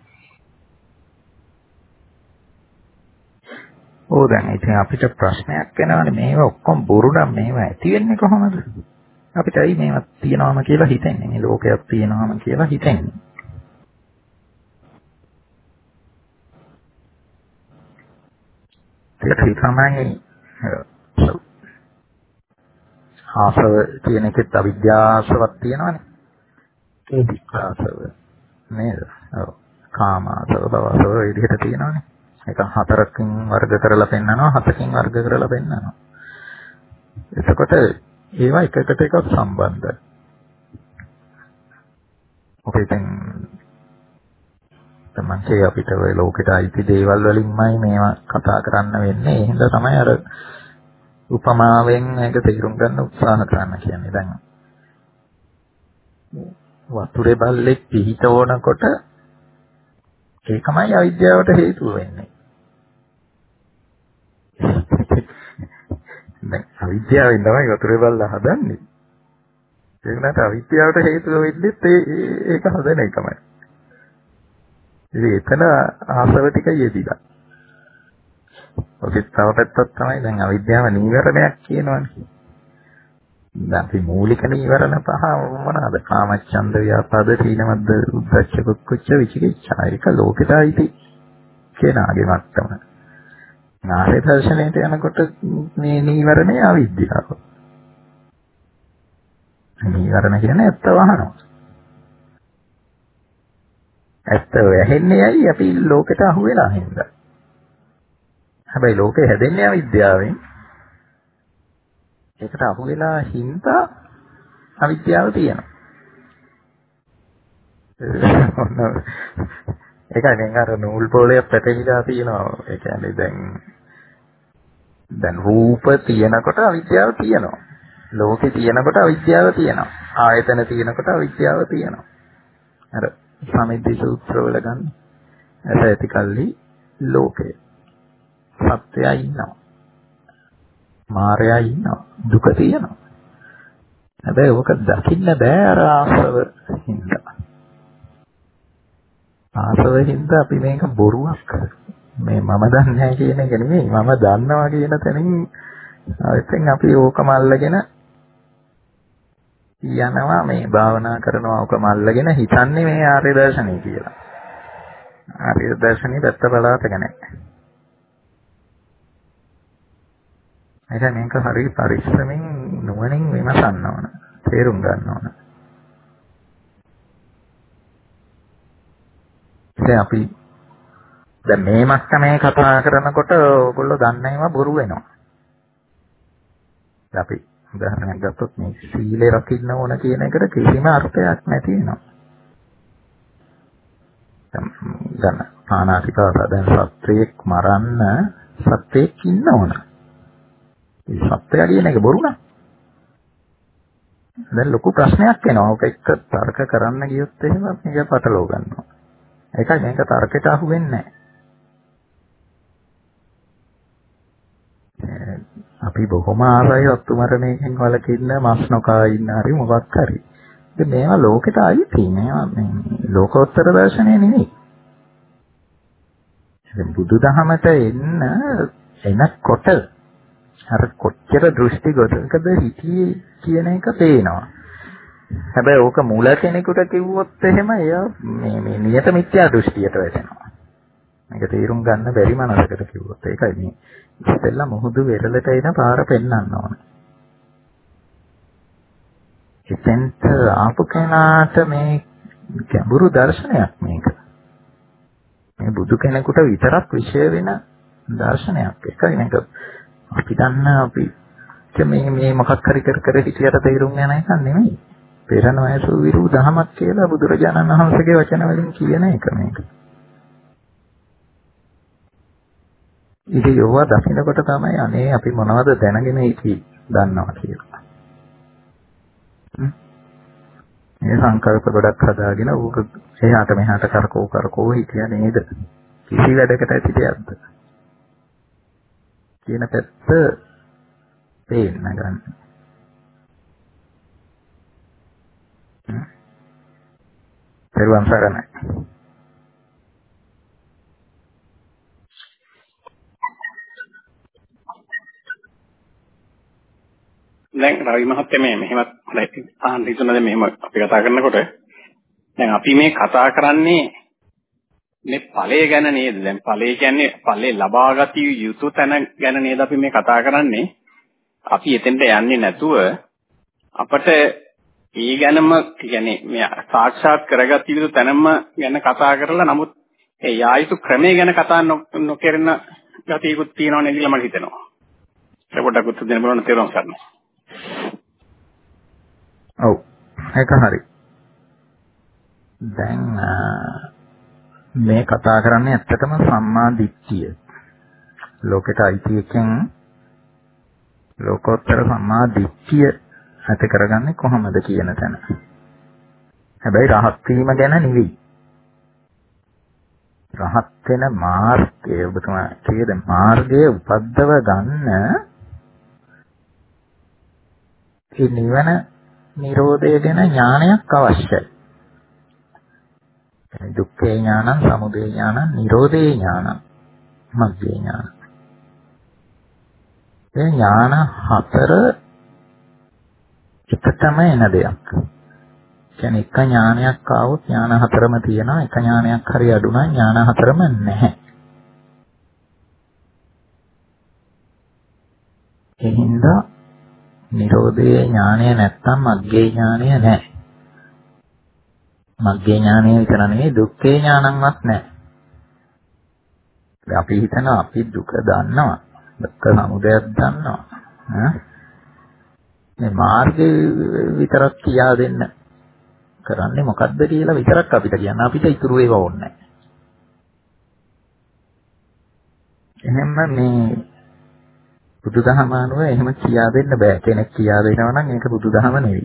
[SPEAKER 2] ඕ දැන් ඉතින් අපිට ප්‍රශ්නයක් වෙනවානේ මේවා ඔක්කොම බොරු නම් මේවා ඇති වෙන්නේ කොහොමද? අපිට ඇයි මේවා තියනවාම කියලා හිතෙන්නේ? මේ ලෝකයක් තියනවාම කියලා හිතෙන්නේ. ඒක තමයි ආසව කියන එකත් අවිද්‍යාසවක් තියෙනවානේ. ආසව නේද? ඔව්. කාමාසව භවසව ඒ විදිහට තියෙනවානේ. ඒක හතරකින් වර්ග කරලා පෙන්නනවා හතකින් වර්ග කරලා පෙන්නනවා. එතකොට ඒවා එකකට එකක් සම්බන්ධයි. ඔකේ දැන් තමයි අපිට ඔය ලෝකෙට අයිති දේවල් වලින්මයි මේවා කතා කරන්න වෙන්නේ. ඒ හින්දා තමයි අර උපමාවෙන් මේක තේරුම් ගන්න උත්සාහ කරන්න කියන්නේ. දැන් වතුරේ බල්ලෙක් පිහිට වුණකොට ඒකමයි අවිද්‍යාවට හේතුව වෙන්නේ. දැන් අවිද්‍යාවෙන් තමයි වතුරේ බල්ලා හදන්නේ. ඒක නැත අවිද්‍යාවට හේතුව වෙන්නේ ඒක හදන එකමයි. ඉතින් එතන ආසව ටික යෙදිලා. ඔකේ තව පැත්තක් තමයි දැන් අවිද්‍යාව නීවරණයක් කියනවනේ. දැන් අපි මූලික නීවරණ පහ මොනවාද? කාමච්ඡන්ද, ව්‍යාපාද, තීනමද්ද, උද්ධච්ච, කුච්ච, විචිකිච්ඡා. ඒක ලෝකෙටයි කියනාගේ මට්ටම. නාරේ දර්ශනයට යනකොට මේ නීවරණය අවිද්‍යාව. නීවරණ කියන්නේ ඇත්ත වහනවා. ඇත්ත වැහෙන්නේ ඇයි අපි ලෝකෙට අහු වෙලා හින්දා. හැබැයි ලෝකේ හැදෙන්නේ අවිද්‍යාවෙන්. ඒකට අහු වෙලා හින්දා අවිද්‍යාව තියෙනවා. ඒකයි දැන් අර නූල් පොලයක් පැටලිලා තියෙනවා. ඒ කියන්නේ දැන් දැන් රූප තියෙනකොට අවිද්‍යාව තියෙනවා. ලෝකේ තියෙනකොට අවිද්‍යාව තියෙනවා. ආයතන තියෙනකොට අවිද්‍යාව තියෙනවා. අර සමිද්දී සූත්‍රවල ගන්න. ඇස ඇති කල්ලි ලෝකේ සත්‍යය ඉන්නවා. මායя ඉන්නවා. දුක තියෙනවා. හැබැයි ඕක දකින්න බෑ අර ආසව හින්දා. ආසව හින්දා අපි මේක බොරුවක් මේ මම දන්නේ නැහැ කියන එක නෙමෙයි මම දන්නවා කියන තැනින් ඉතින් අපි ඕකම අල්ලගෙන යනවා මේ භාවනා කරනවා ඕකම අල්ලගෙන හිතන්නේ මේ ආර්ය දර්ශනය කියලා. ආර්ය දර්ශනය පැත්ත බලාතක නැහැ. ඒක මේක හරි පරිස්සමෙන් නුවණින් විමසන්න ඕන. තේරුම් ගන්න ඕන. දැන් අපි දැන් මේ මට්ටමේ කතා කරනකොට ඔයගොල්ලෝ දන්නේ ඒවා බොරු වෙනවා. අපි උදාහරණයක් ගත්තොත් මේ සීලය රකින්න ඕන කියන එකට කිසිම අර්ථයක් නැති වෙනවා. දැන් ආනාතිකාත දැන් සත්‍යයක් මරන්න සත්‍යයක් ඉන්න ඕන. මේ සත්‍යය කියන එක බොරු නෑ. දැන් ලොකු ප්‍රශ්නයක් එනවා. ඔක එක්ක තර්ක කරන්න ගියොත් එහෙම මේක පටලව ගන්නවා. ඒකයි මේක තර්කයට අහු වෙන්නේ නැහැ. අපි බොහොම ආසයි වස්තු මරණයෙන් වළකින්න මස් නොකා ඉන්න හරි මොකක් හරි. ඉතින් මේවා ලෝකෙට අයිති මේවා මේ ලෝකෝත්තර දර්ශනය නෙවෙයි. ඉතින් බුදුදහමට එන්න එනකොට අර කොච්චර දෘෂ්ටි ගොඩකද හිතියේ කියන එක පේනවා. හැබැයි ඕක මූල කෙනෙකුට කිව්වොත් එහෙම එය මේ මේ නියත මිත්‍යා දෘෂ්ටියට වැටෙනවා. මේක තේරුම් ගන්න බැරි මනසකට කිව්වොත් ඒකයි මේ ඉස්සෙල්ලා මුහුදු වෙරළට එන පාර පෙන්වන්න ඕනේ. ඉතින්ට ආපු කෙනාට මේ ගැඹුරු දර්ශනයක් මේක. මේ බුදු කෙනෙකුට විතරක් විශේෂ වෙන දර්ශනයක්. ඒකයි මේක අපි දන්න අපි මේ මේ මොකක් හරි කර කර හිතියට තේරුම් යන එක නෙමෙයි. පෙර නොඇසූ විරු දහමක් කියලා බුදුරජාණන් වහන්සේගේ වචන වලින් කියන එක මේක. ඉතින් යෝවා දකින්නකොට තමයි අනේ අපි මොනවද දැනගෙන ඉති දන්නවා කියලා. මේ සංකල්ප ගොඩක් හදාගෙන ඌක එහාට මෙහාට කරකෝ කරකෝ හිටියා නේද? කිසි වැඩකට ඇති දෙයක්ද? කියන පැත්ත පේන්න ගන්න. පෙරවන් සරණයි.
[SPEAKER 3] දැන් රවි මහත්තයා මේ මෙහෙමත් හොඳයි අහන්න හිතුණා දැන් මෙහෙම අපි කතා කරනකොට දැන් අපි මේ කතා කරන්නේ මේ ඵලය ගැන නේද? දැන් ඵලය කියන්නේ ඵලය ලබාගත යුතු තැන ගැන නේද අපි මේ කතා කරන්නේ? අපි එතෙන්ට යන්නේ නැතුව අපට ඒ ගැනම කියන්නේ මේ සාක්ෂාත් කරගත යුතු තැනම ගැන කතා කරලා නමුත් ඒ යායුතු ක්‍රමය ගැන කතා නොකරන ගතියකුත් තියෙනවා නේද කියලා මට හිතෙනවා. ඒක පොඩ්ඩක් උත්තර දෙන්න බලන්න තේරුම් ගන්න.
[SPEAKER 2] ඔව් ඒක හරි. දැන් මේ කතා කරන්නේ ඇත්තටම සම්මා දිට්ඨිය. ලෝකෙට අයිති එකෙන් ලෝකෝත්තර සම්මා දිට්ඨිය ඇති කරගන්නේ කොහොමද කියන තැන. හැබැයි රහත් වීම ගැන නෙවෙයි. රහත් වෙන මාර්ගය ඔබතුමා කියද මාර්ගය උපද්දව ගන්න ඒ නිවන නිරෝධය ගැන ඥානයක් අවශ්‍යයි. දුක්ඛේ ඥානං, සමුදය ඥානං, නිරෝධේ ඥානං, මග්ගේ ඥානං. මේ ඥාන හතර එකටම එන දෙයක්. කියන්නේ එක ඥානයක් ආවොත් ඥාන හතරම තියෙනවා. එක ඥානයක් හරි අඩු නම් ඥාන හතරම නැහැ. ඒ හින්දා නිරෝධයේ ඥානය නැත්තම් මග්ගේ ඥානය නැහැ. මග්ගේ ඥානය විතර නෙවෙයි දුක්ඛේ ඥානංවත් නැහැ. අපි හිතනවා අපි දුක දන්නවා. දුක්ඛ සමුදයක් දන්නවා. මේ මාර්ගය විතරක් කියා දෙන්න කරන්නේ මොකද්ද කියලා විතරක් අපිට කියන්න. අපිට ඉතුරු ඒවා ඕනේ නැහැ. එහෙනම් මේ බුදුදහම අනුව එහෙම කියා දෙන්න බෑ. කෙනෙක් කියා දෙනවා නම් ඒක බුදුදහම නෙවෙයි.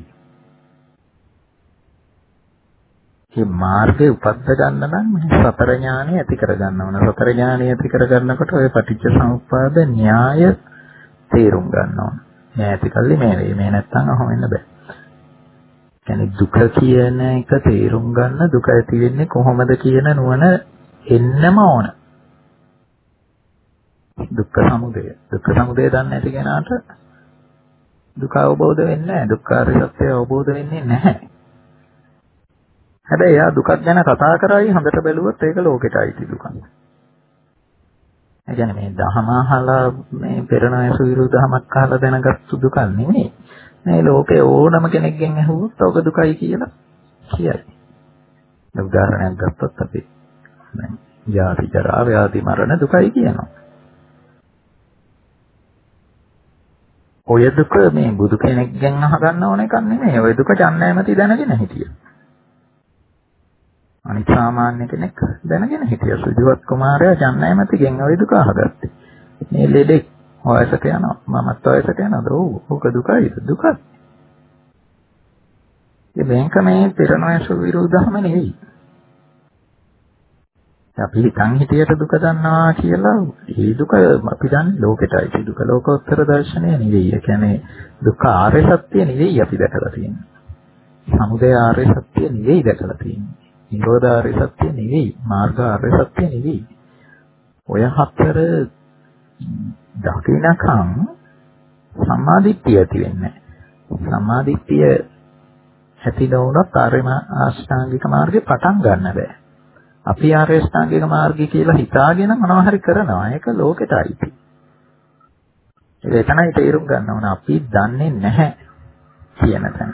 [SPEAKER 2] මේ මාර්ගේ උපද්ද ගන්න නම් මේ සතර ඥානෙ ඇති කර ගන්න ඕන. සතර ඥානෙ ඇති කර ගන්නකොට ඔය පටිච්ච සමුප්පාද න්‍යාය තේරුම් ගන්න ඕන. මේ ඇති කල්ලි මේ වේ. මේ නැත්තම් අහු වෙන්න බෑ. කියන්නේ දුක කියන එක තේරුම් ගන්න දුක ඇති වෙන්නේ කොහොමද කියන නුවණ එන්නම ඕන. දුක්ඛ සමුදය. දුක්ඛ සමුදය දන්නේ නැති කෙනාට දුක අවබෝධ වෙන්නේ නැහැ. දුක්ඛාර සත්‍ය අවබෝධ වෙන්නේ නැහැ. හැබැයි එයා දුකක් ගැන කතා කරයි හොඳට බැලුවොත් ඒක ලෝකෙට අයිති දුකක්. ඒ කියන්නේ මේ දහම අහලා මේ පෙරණ ඇසුරු දහමක් අහලා දැනගත්තු දුකක් නෙමෙයි. මේ ලෝකේ ඕනම කෙනෙක්ගෙන් අහුවොත් ඔක දුකයි කියලා කියයි. උදාහරණයක් ගත්තොත් අපි ජාති ජරා ව්‍යාධි මරණ දුකයි කියනවා. ඔය දුක මේ බුදු කෙනෙක්ගෙන් අහගන්න ඕන එකක් නෙමෙයි. ඔය දුක ජන්නෑමති දැනගෙන හිටියා. අනිත් සාමාන්‍ය කෙනෙක් දැනගෙන හිටියා. සුජිවත් කුමාරයා ජන්නෑමතිගෙන් ඔය දුක අහගත්තේ. මේ ලෙඩේ වයසට යනවා. මමත් වයසට යනවා. ඔව්. ඕක දුකයි. දුකක්. ඒ මේක මේ පෙරණැසු විරුද්ධම නෙවෙයි. අපි හිතන් හිතියට දුක දන්නවා කියලා ඒ දුක අපි දන්නේ ලෝකෙටයි. දුක ලෝකෝත්තර දර්ශනය නෙවෙයි. ඒ කියන්නේ දුක ආර්ය සත්‍ය නෙවෙයි අපි දැකලා තියෙන්නේ. සමුදය ආර්ය සත්‍ය නෙවෙයි දැකලා තියෙන්නේ. නිරෝධ ආර්ය සත්‍ය නෙවෙයි. මාර්ග ආර්ය සත්‍ය නෙවෙයි. ඔය හතර දකින්නකම් සම්මාදිට්ඨිය ඇති වෙන්නේ නැහැ. සම්මාදිට්ඨිය ඇති නොවුනොත් ආර්ය අෂ්ටාංගික මාර්ගේ පටන් ගන්න බෑ. අපි ආර්ය අෂ්ටාංගික මාර්ගය කියලා හිතාගෙන මොනවා හරි කරනවා. ඒක ලෝකෙටයි. ඒක තමයි තේරුම් ගන්න ඕන. අපි දන්නේ නැහැ කියන තැන.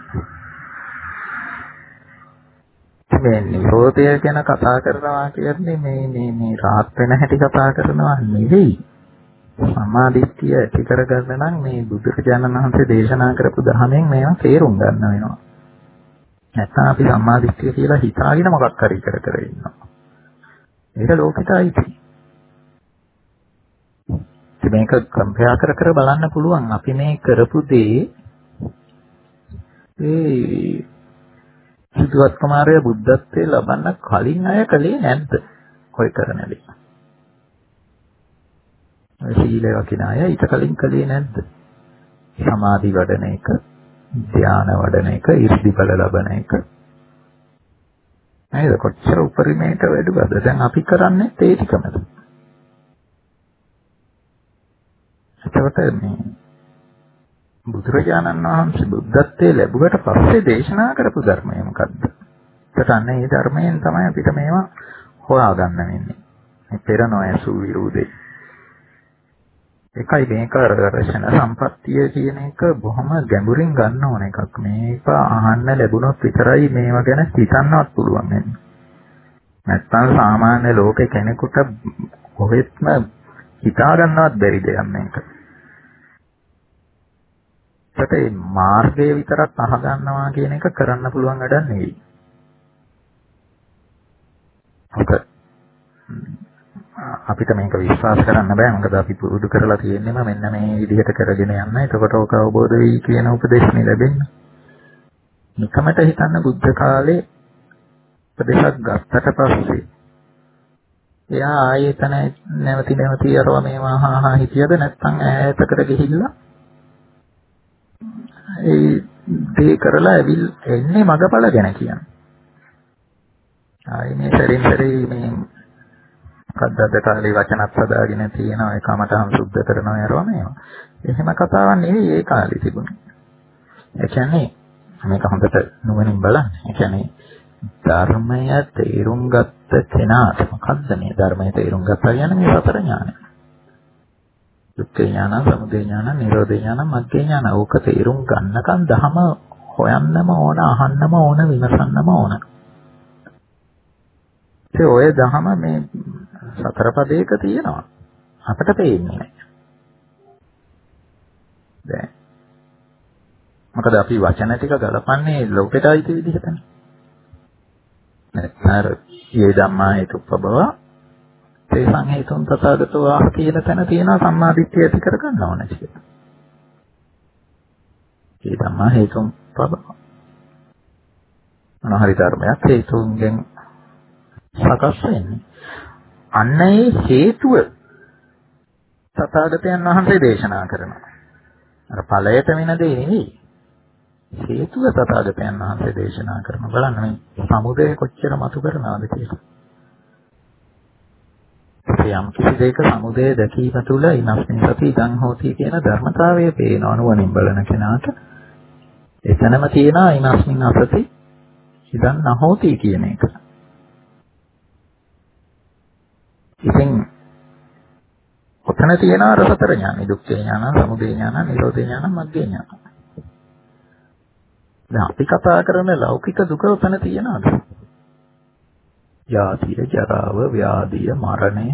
[SPEAKER 2] මේ නිරෝධය ගැන කතා කරනවා කියන්නේ මේ මේ මේ රාත් වෙන හැටි කතා කරනවා නෙවෙයි. සම්මාදිට්ඨිය ඇති කරගන්න නම් මේ බුදුරජාණන් වහන්සේ දේශනා කරපු ධර්මයෙන් මේවා තේරුම් ගන්න වෙනවා. නැත්නම් අපි සම්මාදිට්ඨිය කියලා හිතාගෙන මොකක් හරි කර කර ඉන්නවා. ඒක ලෝකෙටයි. මේක කම්පෙයාර් කර කර බලන්න පුළුවන්. අපි මේ කරපු දේ ඒ සිද්ධාර්ථ කුමාරයා බුද්ධත්වයේ ලබන්න කලින් අය කලේ නැද්ද? කොයි කරන දේ? සීලය රකින්න අය ඊට කලින් කලේ නැද්ද? සමාධි වඩන එක, ධ්‍යාන වඩන එක, ඉර්ධිඵල ලබන එක. නේද? කොච්චර උපරිමයට වැඩුවද? දැන් අපි කරන්නේ ඒ ටිකමද? එතකොට මේ බුදුරජාණන් වහන්සේ බුද්ධත්වයේ ලැබුවට පස්සේ දේශනා කරපු ධර්මය මොකද්ද? ඒකට අන්න ඒ ධර්මයෙන් තමයි අපිට මේවා හොයාගන්න වෙන්නේ. මේ පෙර නොඇසු විරුදේ. ඒකයි මේක රචන සම්පත්තිය කියන එක බොහොම ගැඹුරින් ගන්න ඕන එකක්. මේක අහන්න ලැබුණොත් විතරයි මේව ගැන හිතන්නවත් පුළුවන් වෙන්නේ. නැත්නම් සාමාන්‍ය ලෝකේ කෙනෙකුට කොහෙත්ම හිතා ගන්නවත් බැරි දෙයක් මේක. ඒකේ මාර්ගය විතරක් අහගන්නවා කියන එක කරන්න පුළුවන් වැඩක් නෙවෙයි. අපිට මේක විශ්වාස කරන්න බෑ. මොකද අපි පුරුදු කරලා තියෙන්නේම මෙන්න මේ විදිහට කරගෙන යන්න. එතකොට ඕක අවබෝධ වෙයි කියන උපදේශනේ ලැබෙන්නේ. නිකමට හිතන්න බුද්ධ කාලේ උපදේශක් ගත්තට පස්සේ එයා ආයතන නැවති නැවති අරව මේවා හා හිතියද නැත්නම් ඈතකට ගිහිල්ලා ඒ දේ කරලා ඇවිල් එන්නේ මගපල ගැන කියන්නේ. ආයේ මේ සැරින් සැරේ මේ කද්දද කාලේ වචනත් හදාගෙන තියෙනවා ඒකමටහන් සුද්ධ කරනවා යනවා මේවා. එහෙම කතාවක් නෙවෙයි ඒ කාලේ තිබුණේ. ඒ කියන්නේ මේක හොඳට නුවණින් බලන්න. ඒ කියන්නේ ධර්මය තේරුම් ගත්ත කෙනාට මොකද්ද මේ ධර්මය තේරුම් ගත්තා කියන්නේ මේ සතර ඥානය. දුක්ඛ ඥාන, සමුදය ඥාන, නිරෝධ ඥාන, මග්ග ඥාන. ඕක තේරුම් ගන්නකන් ධම හොයන්නම ඕන, අහන්නම ඕන, විමසන්නම ඕන. ඒ ඔය ධම මේ සතර පදයක තියෙනවා. අපිට පේන්නේ නැහැ. දැන් මොකද අපි වචන ටික ගලපන්නේ ලෝකෙට අයිති විදිහටනේ. නැත්නම් යේ ධම්මා හේතුප්පබව ඒ සංහේතුන් තථාගතෝ ආහ කියන තැන තියෙනවා සම්මාදිට්ඨිය ඇති කර ගන්න ඕනේ කියලා. යේ ධම්මා හේතුන් පබව. මොනහරි ධර්මයක් හේතුන්ගෙන් සකස් වෙන්නේ. අන්න ඒ හේතුව තථාගතයන් වහන්සේ දේශනා කරනවා. අර ඵලයට වෙන දේ නෙවෙයි. හේතුව තථාගතයන් වහන්සේ දේශනා කරනවා. බලන්න මේ සමුදය කොච්චර මතු කරනවද කියලා. යම් කිසි දෙයක සමුදය දැකීම තුළ ඉනස්මින් සති ඉදං හෝති කියන ධර්මතාවය පේන අනුවණින් බලන කෙනාට එතනම තියෙනවා ඉනස්මින් අසති ඉදං නහෝති කියන එක. ඉතින් ඔතන තියෙනවා රසතර ඥාන, දුක්ඛ ඥාන, සමුදය ඥාන, නිරෝධ ඥාන, මග්ග ඥාන. දැන් අපි කතා කරන ලෞකික දුක ඔතන තියෙනවද? ජාතිය, ජරාව, ව්‍යාධිය, මරණය.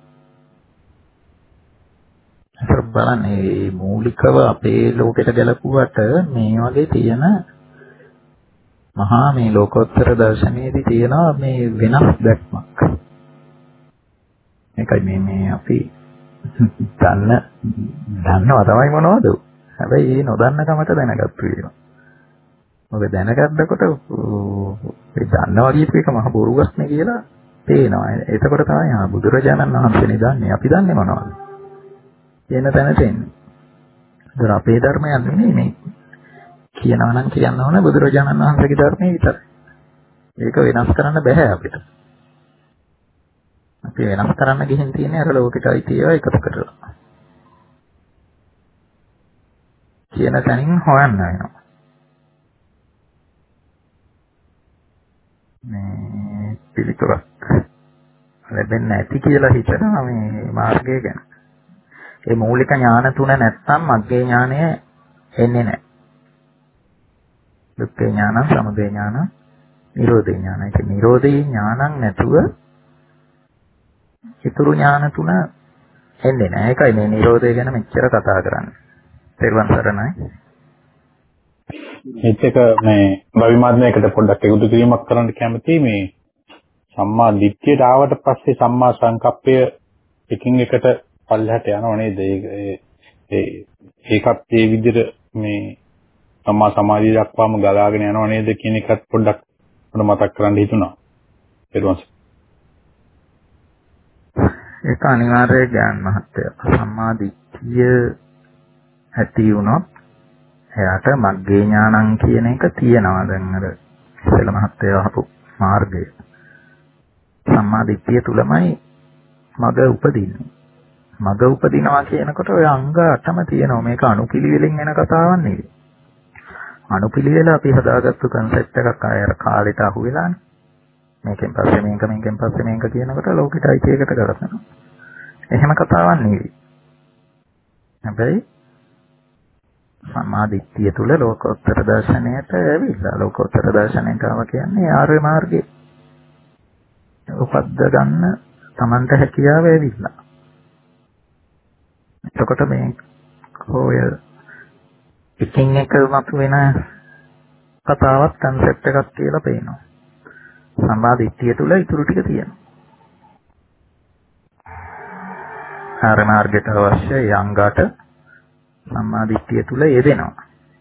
[SPEAKER 2] ඒක බලන්න මේ මූලිකව අපේ ලෝකෙට ගැලපුවට මේ වගේ තියෙන මහා මේ ලෝකෝත්තර දර්ශනයේදී තියෙනවා මේ වෙනස් දැක්මක්. ඒකයි මේ මේ අපි දන්න දන්නවා තමයි මොනවද? හැබැයි ඒ නොදන්න කමට දැනගත්තු වෙනවා. මොකද දැනගන්නකොට ඒ දන්නවා කියපු එක මහ බොරුවක් නේ කියලා පේනවා. එතකොට තමයි ආ බුදුරජාණන් වහන්සේනේ දන්නේ. අපි දන්නේ මොනවද? කියන තැනට එන්නේ. ඒතර අපේ ධර්මයක් නෙමෙයි මේ. කියනවා නම් කියන්න ඕන බුදුරජාණන් වහන්සේගේ ධර්මයේ විතරයි. ඒක වෙනස් කරන්න බෑ අපිට. අපි වෙනස් කරන්න ගිහින් තියෙන්නේ අර ලෝකෙට අයිති ඒවා එකතු කරලා. කියන තැනින් හොයන්න වෙනවා. මේ පිළිතුරක් ලැබෙන්නේ නැති කියලා හිතනවා මේ මාර්ගය ගැන. ඒ මූලික ඥාන තුන නැත්තම් මග්ගේ ඥානය එන්නේ නැහැ. දුක්ඛ ඥාන, සමුදය ඥාන, නිරෝධ ඥාන. ඒක නිරෝධී ඥානක් නැතුව ඉතුරු ඥාන තුන එන්නේ නැහැ. ඒකයි මේ නිරෝධය ගැන මෙච්චර කතා කරන්නේ. තේරුම් ගන්නයි.
[SPEAKER 1] ඒත් එක මේ භවිමාත්මයකට පොඩ්ඩක් එකතු කිරීමක් කරන්න කැමතියි. මේ සම්මා දිට්ඨියට ආවට පස්සේ සම්මා සංකප්පය එකින් එකට පල්ලෙහාට යනව නේද? ඒ ඒ ඒකත් ඒ විදිහට මේ සම්මා සමාධිය දක්වාම ගලාගෙන යනව නේද කියන එකත් පොඩ්ඩක් මට මතක් කරන්න හිතුණා. ඊට
[SPEAKER 2] ඒක අනිවාර්යයෙන් ඥාන මහත්ය. සම්මා දිට්ඨිය ඇති වුණොත් එයාට මග්ගේ ඥානං කියන එක තියෙනවා. දැන් අර ඉස්සෙල්ල මහත්ය අහපු මාර්ගය. සම්මා දිට්ඨිය තුලමයි මග උපදින්නේ. මග උපදිනවා කියනකොට ඔය අංග අටම තියෙනවා. මේක අනුපිළිවෙලින් එන කතාවක් නෙවෙයි. අනුපිළිවෙල අපි හදාගත්තු කන්සෙප්ට් එකක් ආයෙ කාලෙට අහු වෙලානේ. මේකෙන් පස්සේ මේක මේකෙන් පස්සේ මේක කියනකොට ලෝකෙට අයිති එකට කරනවා. එහෙම කතාවක් නෙවෙයි. හැබැයි සම්මා දිට්ඨිය තුල ලෝකෝත්තර දර්ශනයට ඇවිල්ලා ලෝකෝත්තර දර්ශනයට ආව කියන්නේ ආර්ය මාර්ගයේ උපද්ද ගන්න Tamanට හැකියාව ඇවිල්ලා. එතකොට මේ කොය එකින් එක මතු වෙන කතාවක් කන්සෙප්ට් එකක් කියලා පේනවා. සම්මා දිට්ඨිය තුල ඉතුරු ටික තියෙනවා. ආර්ය මාර්ගයට අවශ්‍ය යංගාට සම්මා දිට්ඨිය තුල යෙදෙනවා.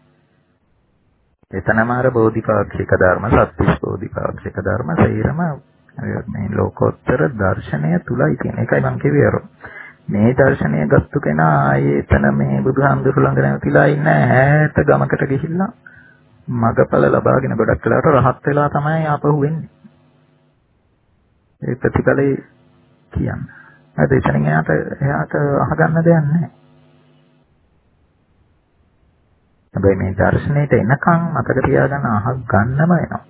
[SPEAKER 2] එතනම අර බෝධිපාක්ෂික ධර්ම, සත්‍විස් බෝධිපාක්ෂික ධර්ම සේරම මේ ලෝකෝත්තර දර්ශනය තුලයි තියෙන. ඒකයි මම කිව්වේ අර මේ දර්ශනය ගත්තු කෙනා ආයේ එතන මේ බුදුහාමුදුරු ළඟ නැවතිලා ඉන්න ඈත ගමකට ගිහිල්ලා මගපල ලබාගෙන ගොඩක් වෙලාවට රහත් වෙලා තමයි ආපහු වෙන්නේ. ඒ ප්‍රතිඵලේ කියන්නේ. අද එතනින් එයාට එයාට අහගන්න දෙයක් නැහැ. හැබැයි මේ දර්ශනයට එනකන් මතක තියාගන්න අහ ගන්නම වෙනවා.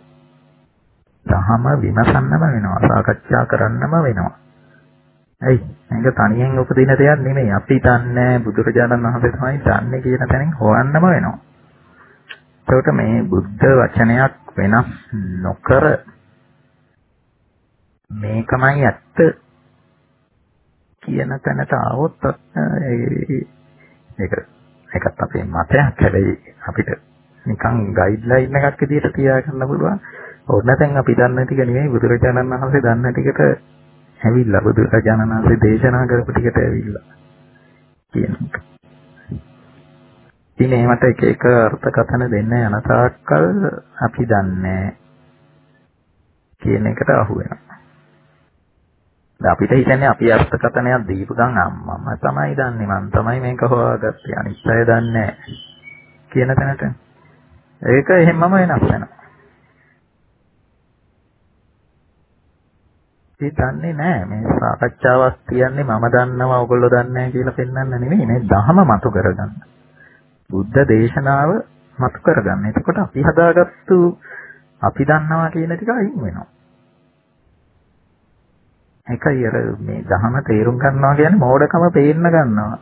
[SPEAKER 2] දහම විමසන්නම වෙනවා. සාකච්ඡා කරන්නම වෙනවා. ඇයි? මේක තනියෙන් උපදින දෙයක් නෙමෙයි. අපි දන්නේ බුදුරජාණන් වහන්සේ තමයි දන්නේ කියන තැනින් හොයන්නම වෙනවා. ඒකට මේ බුද්ධ වචනයක් වෙනස් නොකර මේකමයි ඇත්ත කියන තැනට આવොත් ඒක ඒකත් අපේ මතයක්. හැබැයි අපිට නිකන් ගයිඩ්ලයින් එකක් විදිහට තියාගන්න පුළුවන්. ඕන නැත්නම් අපි දන්න ටික නෙමෙයි බුදුරජාණන් වහන්සේ දන්න ටිකට ඇවිල්ලා බුදුරජාණන් වහන්සේ දේශනා කරපු ටිකට ඇවිල්ලා කියන එක. ඉතින් ඒකට එක එක අර්ථකථන දෙන්න යන තාක්කල් අපි දන්නේ කියන එකට අහු වෙනවා. අපිට හිතන්නේ අපි අර්ථකථනයක් දීපු ගමන් අම්මම තමයි දන්නේ, මම තමයි මේක හොයාගත්තේ, අනිත් අය දන්නේ කියන තැනට ඒක එහෙමම වෙනස් වෙනවා. ඒ දන්නේ නැහැ මේ සාකච්ඡාවක් කියන්නේ මම දන්නවා ඔයගොල්ලෝ දන්නේ නැහැ කියලා පෙන්වන්න නෙමෙයි. මේ ධහම මතු කරගන්න. බුද්ධ දේශනාව මතු කරගන්න. එතකොට අපි හදාගත්තු අපි දන්නවා කියන ටික අයින් වෙනවා. ඒකයි අර මේ ධහම තේරුම් ගන්නවා කියන්නේ මෝඩකම පේන්න ගන්නවා.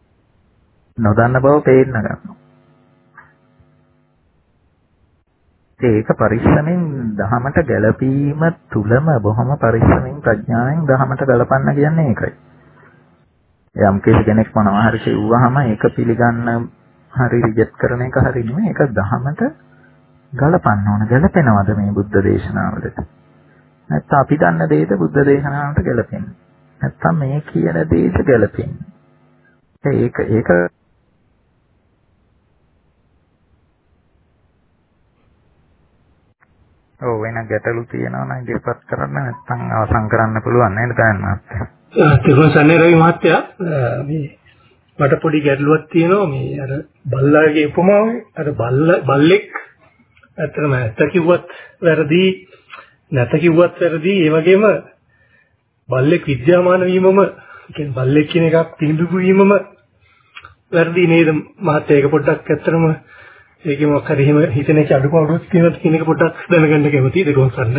[SPEAKER 2] නොදන්න බව පේන්න ගන්නවා. ඒක පරිස්සමෙන් දහමට ගැලපීම තුලම බොහොම පරිස්සමෙන් ප්‍රඥාවෙන් දහමට ගලපන්න කියන්නේ ඒකයි. යම් කෙනෙක් මොනවා හරි කියුවාම ඒක පිළිගන්න හරි රිජෙක්ට් කරන එක හරි නෙමෙයි. ඒක දහමට ගලපන්න ඕන. ගැලපෙනවද මේ බුද්ධ දේශනාවලට? නැත්නම් අපි දන්න දේද බුද්ධ දේශනාවට ගැලපෙන්නේ? නැත්නම් මේ කියන දේද ගැලපෙන්නේ? ඒක ඒක ඔව් වෙන ගැටලු තියෙනවා නම් ඉදිරිපත් කරන්න නැත්නම් අවසන් කරන්න පුළුවන් නේද ගන්න මහත්තයා?
[SPEAKER 6] තිරුවන් සරණයි රවි මහත්තයා. මේ මට පොඩි ගැටලුවක් තියෙනවා මේ අර බල්ලාගේ උපමාවේ අර බල්ල බල්ලෙක් ඇත්තටම ඇත්ත කිව්වත් වැරදි නැත කිව්වත් වැරදි ඒ වගේම බල්ලෙක් විද්‍යාමාන වීමම කියන්නේ බල්ලෙක් කියන එකක් තීන්දුව වීමම වැරදි නේද මහත්තයා? ඒක පොඩ්ඩක් ඇත්තටම ඒකේ මොකක් හරි එහෙම හිතන එක අඩුපාඩුවක් තියෙනවද කියන එක පොඩ්ඩක් දැනගන්න කැමතියි. තිරුවන් සරණයි.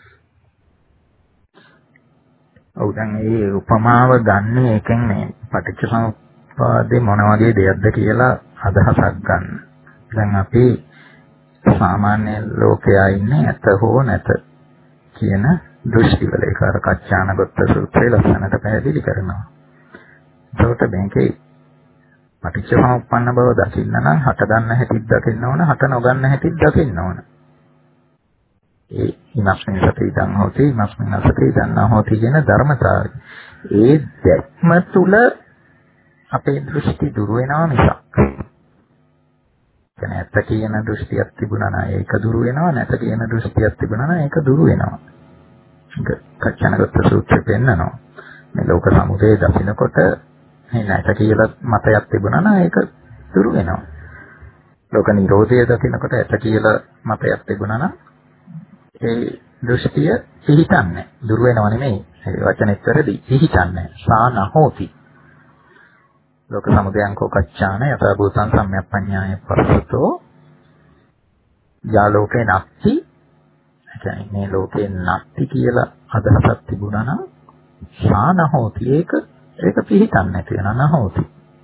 [SPEAKER 2] ඔව් දැන් මේ උපමාව ගන්න එකෙන් මේ පටිච්චසමුප්පාදේ මොන වගේ දෙයක්ද කියලා අදහසක් ගන්න. දැන් අපි සාමාන්‍ය ලෝකයා ඉන්නේ ඇත හෝ නැත කියන දෘෂ්ටිවල ඒක අර කච්චානගත සූත්‍රයේ ලස්සනට පැහැදිලි කරනවා. ඒකට මේකේ පටිච්චසමුප්පන්න බව දකින්න නම් හට ගන්න හැටිත් දකින්න ඕන, හට නොගන්න හැටිත් දකින්න ඕන. ඒ ඉමස්මින් සති ඉදන් හොති ඉමස්මින් අසති ඉදන් හොති කියන ධර්මතාවය. ඒ දැක්ම තුල අපේ දෘෂ්ටි දුර වෙනවා මිසක්. නැත්ත කියන දෘෂ්ටියක් තිබුණා නම් ඒක දුර වෙනවා, නැත කියන දෘෂ්ටියක් තිබුණා නම් ඒක දුර වෙනවා. ඒක කච්චනගත සූත්‍රයෙන් පෙන්නනවා. මේ ලෝක සමුදය දකින්නකොට මේ නැත කියලා මතයක් තිබුණා නම් ඒක දුර වෙනවා. ලෝක නිරෝධය දකින්නකොට ඇත කියලා මතයක් තිබුණා නම් ඒ දෘෂ්ටිය පිහිටන්නේ. දුර වෙනව නෙමෙයි. ඒ වචනේත් වැරදි. පිහිටන්නේ. සාන හෝති. ලෝක සමුදයං කෝ කච්චාන යථා භූතං සම්‍යක්පඤ්ඤාය පස්සතෝ යා ලෝකේ නැති. කියන්නේ මේ ලෝකේ නැති කියලා අදහසක් තිබුණා නම් සාන හෝති. ඒක ඒක පිහිටන්නේ නැති වෙනවා නහෝති.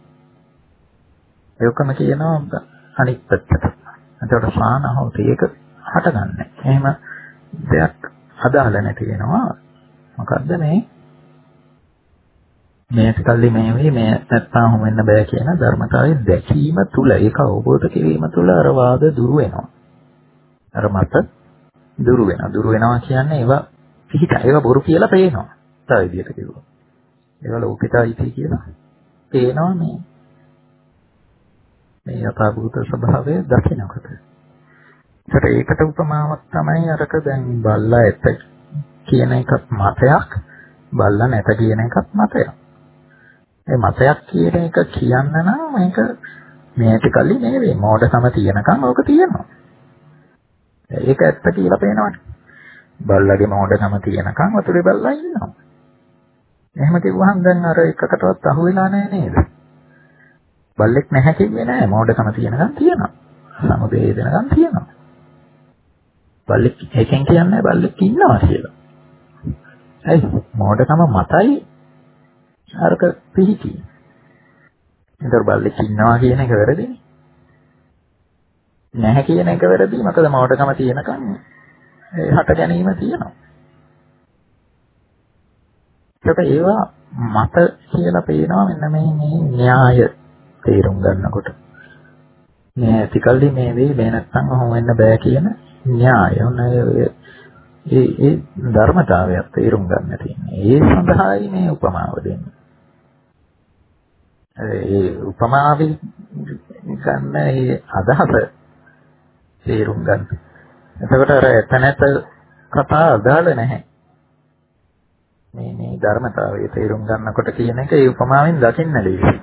[SPEAKER 2] ඒකම කියනවා අනිත් පැත්තට. එතකොට සාන හෝති ඒක හටගන්නේ. එහෙම දෙයක් අදාළ නැති වෙනවා. මොකද්ද මේ මේ කල්ලි මේ වෙයි මේ නැත්තම් හොම වෙන්න බෑ කියන ධර්මතාවයේ දැකීම තුල ඒක අවබෝධ කිරීම තුල අර වාද දුරු වෙනවා. අර මත දුරු වෙනවා. දුරු වෙනවා කියන්නේ ඒවා පිහිට ඒවා බොරු කියලා පේනවා. තව විදිහට කිව්වොත්. ඒවා ලෝකිතයිති කියලා පේනවා මේ මේ යථාභූත ස්වභාවය දකිනකොට. ඒකට ඒකට උපමාවක් තමයි අරක දැන් බල්ලා ඇත කියන එකත් මතයක්, බල්ලා නැත කියන එකත් මතයක්. ඒ මතයක් කියන එක කියන්න නම් මේක මේක කල්ලි නෙවෙයි. මෝඩකම තියනකම් ඕක තියෙනවා. ඒක ඇත්ත කියලා පේනවනේ. බල්ලාගේ මෝඩකම තියනකම් වතුරේ බල්ලා ඉන්නවා. එහෙම කිව්වහම දැන් අර එකකටවත් අහු වෙලා නැහැ නේද? බල්ලෙක් නැහැ කිව්වේ නැහැ. මෝඩකම තියනකම් තියෙනවා. සමුදේ දෙනකම් තියෙනවා. බල්ලෙක් එකෙන් කියන්නේ බල්ලෙක් ඉන්නවා කියලා. ඇයි මෝඩකම මතයි අරක පිහිටි. ඒතර බල්ලෙක් ඉන්නවා කියන එක වැරදිනේ. නැහැ කියන එක වැරදි. මොකද මෝඩකම තියෙනකම් හට ගැනීම තියෙනවා. ඒක ඒවා මත කියලා පේනවා මෙන්න මේ මේ න්‍යාය තේරුම් ගන්නකොට. මේ ඇතිකල්ලි මේ වෙයි මේ නැත්තම් ඔහොම වෙන්න බෑ කියන න්‍යාය. ඒ ඒ ධර්මතාවයක් තේරුම් ගන්න තියෙනවා. ඒ සඳහායි මේ උපමාව දෙන්නේ. ඒ උපමාවෙන් ගන්න ඒ අදහස තේරුම් ගන්න. එතකොට අර එතනට කතා අදාළ නැහැ. මේ මේ ධර්මතාවය තේරුම් ගන්නකොට කියන එක ඒ උපමාවෙන් දකින්න ලේසියි.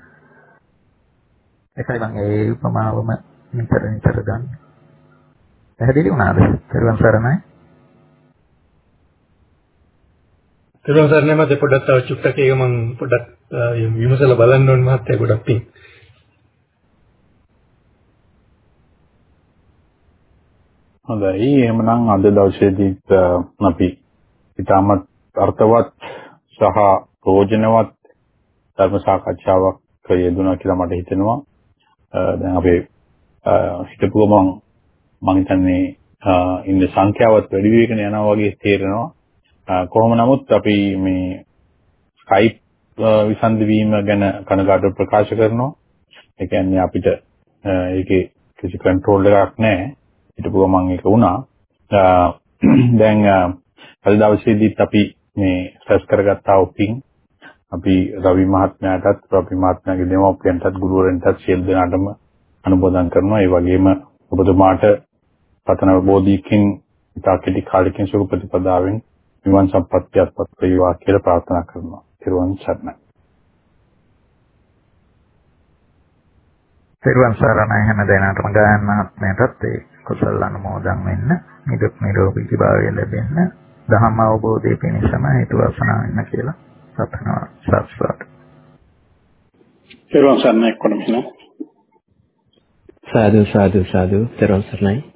[SPEAKER 2] ඒකයි මම ඒ උපමාවම නිතර නිතර ගන්න. පැහැදිලි වුණාද? තේරුම් සරණයි.
[SPEAKER 6] තේරුම් සරණයි මම පොඩ්ඩක් තව චුට්ටක් ඒක මම පොඩ්ඩක් විමසලා බලන්න ඕනේ මහත්තයා ගොඩක් පිං.
[SPEAKER 1] හොඳයි. එහෙමනම් අද දවසේදීත් අපි ඊටමත් අර්ථවත් සහ ප්‍රයෝජනවත් ධර්ම සාකච්ඡාවක් යෙදුණා කියලා මට හිතෙනවා. දැන් අපේ හිතපු ගමන් මම හිතන්නේ ඉන්න සංඛ්‍යාවත් වැඩි වෙගෙන යනවා වගේ තේරෙනවා. කොහොම නමුත් අපි මේ Skype විසන්ධි වීම ගැන කනගාටු ප්‍රකාශ කරනවා. ඒ කියන්නේ අපිට ඒකේ කිසි කන්ට්‍රෝල් එකක් නැහැ. හිටපුවා මම ඒක වුණා. දැන් අද දවසේදීත් අපි මේ සර්ච් කරගත්තා ඔපින් අපි රවි මහත්මයාටත් රවි මහත්මයාගේ දෙමව්පියන්ටත් ගුරුවරයන්ටත් සියලු දෙනාටම අනුමෝදන් කරනවා. ඒ වගේම ඔබතුමාට පතන බෝධිකින් ඉතා කෙටි කාලෙකින් සුඛ ප්‍රතිපදාවෙන් නිවන් සම්පත්තියත්පත් වේවා කියලා ප්‍රාර්ථනා කරනවා. ත්‍රිවන් සරණයි.
[SPEAKER 2] ත්‍රිවන් සරණයි හැම දෙනාටම ගායන මහත්මයාටත් ඒ කුසල අනුමෝදන් වෙන්න, නිදුක් නිරෝගී භාවය ලැබෙන්න, ධම්ම අවබෝධය පිණිසම හේතු වාසනා වෙන්න කියලා ප්‍රාර්ථනා සාස්වාද.
[SPEAKER 3] ත්‍රිවන් සරණයි කොනමින.
[SPEAKER 7] සාදු සාදු සාදු ත්‍රිවන් සරණයි.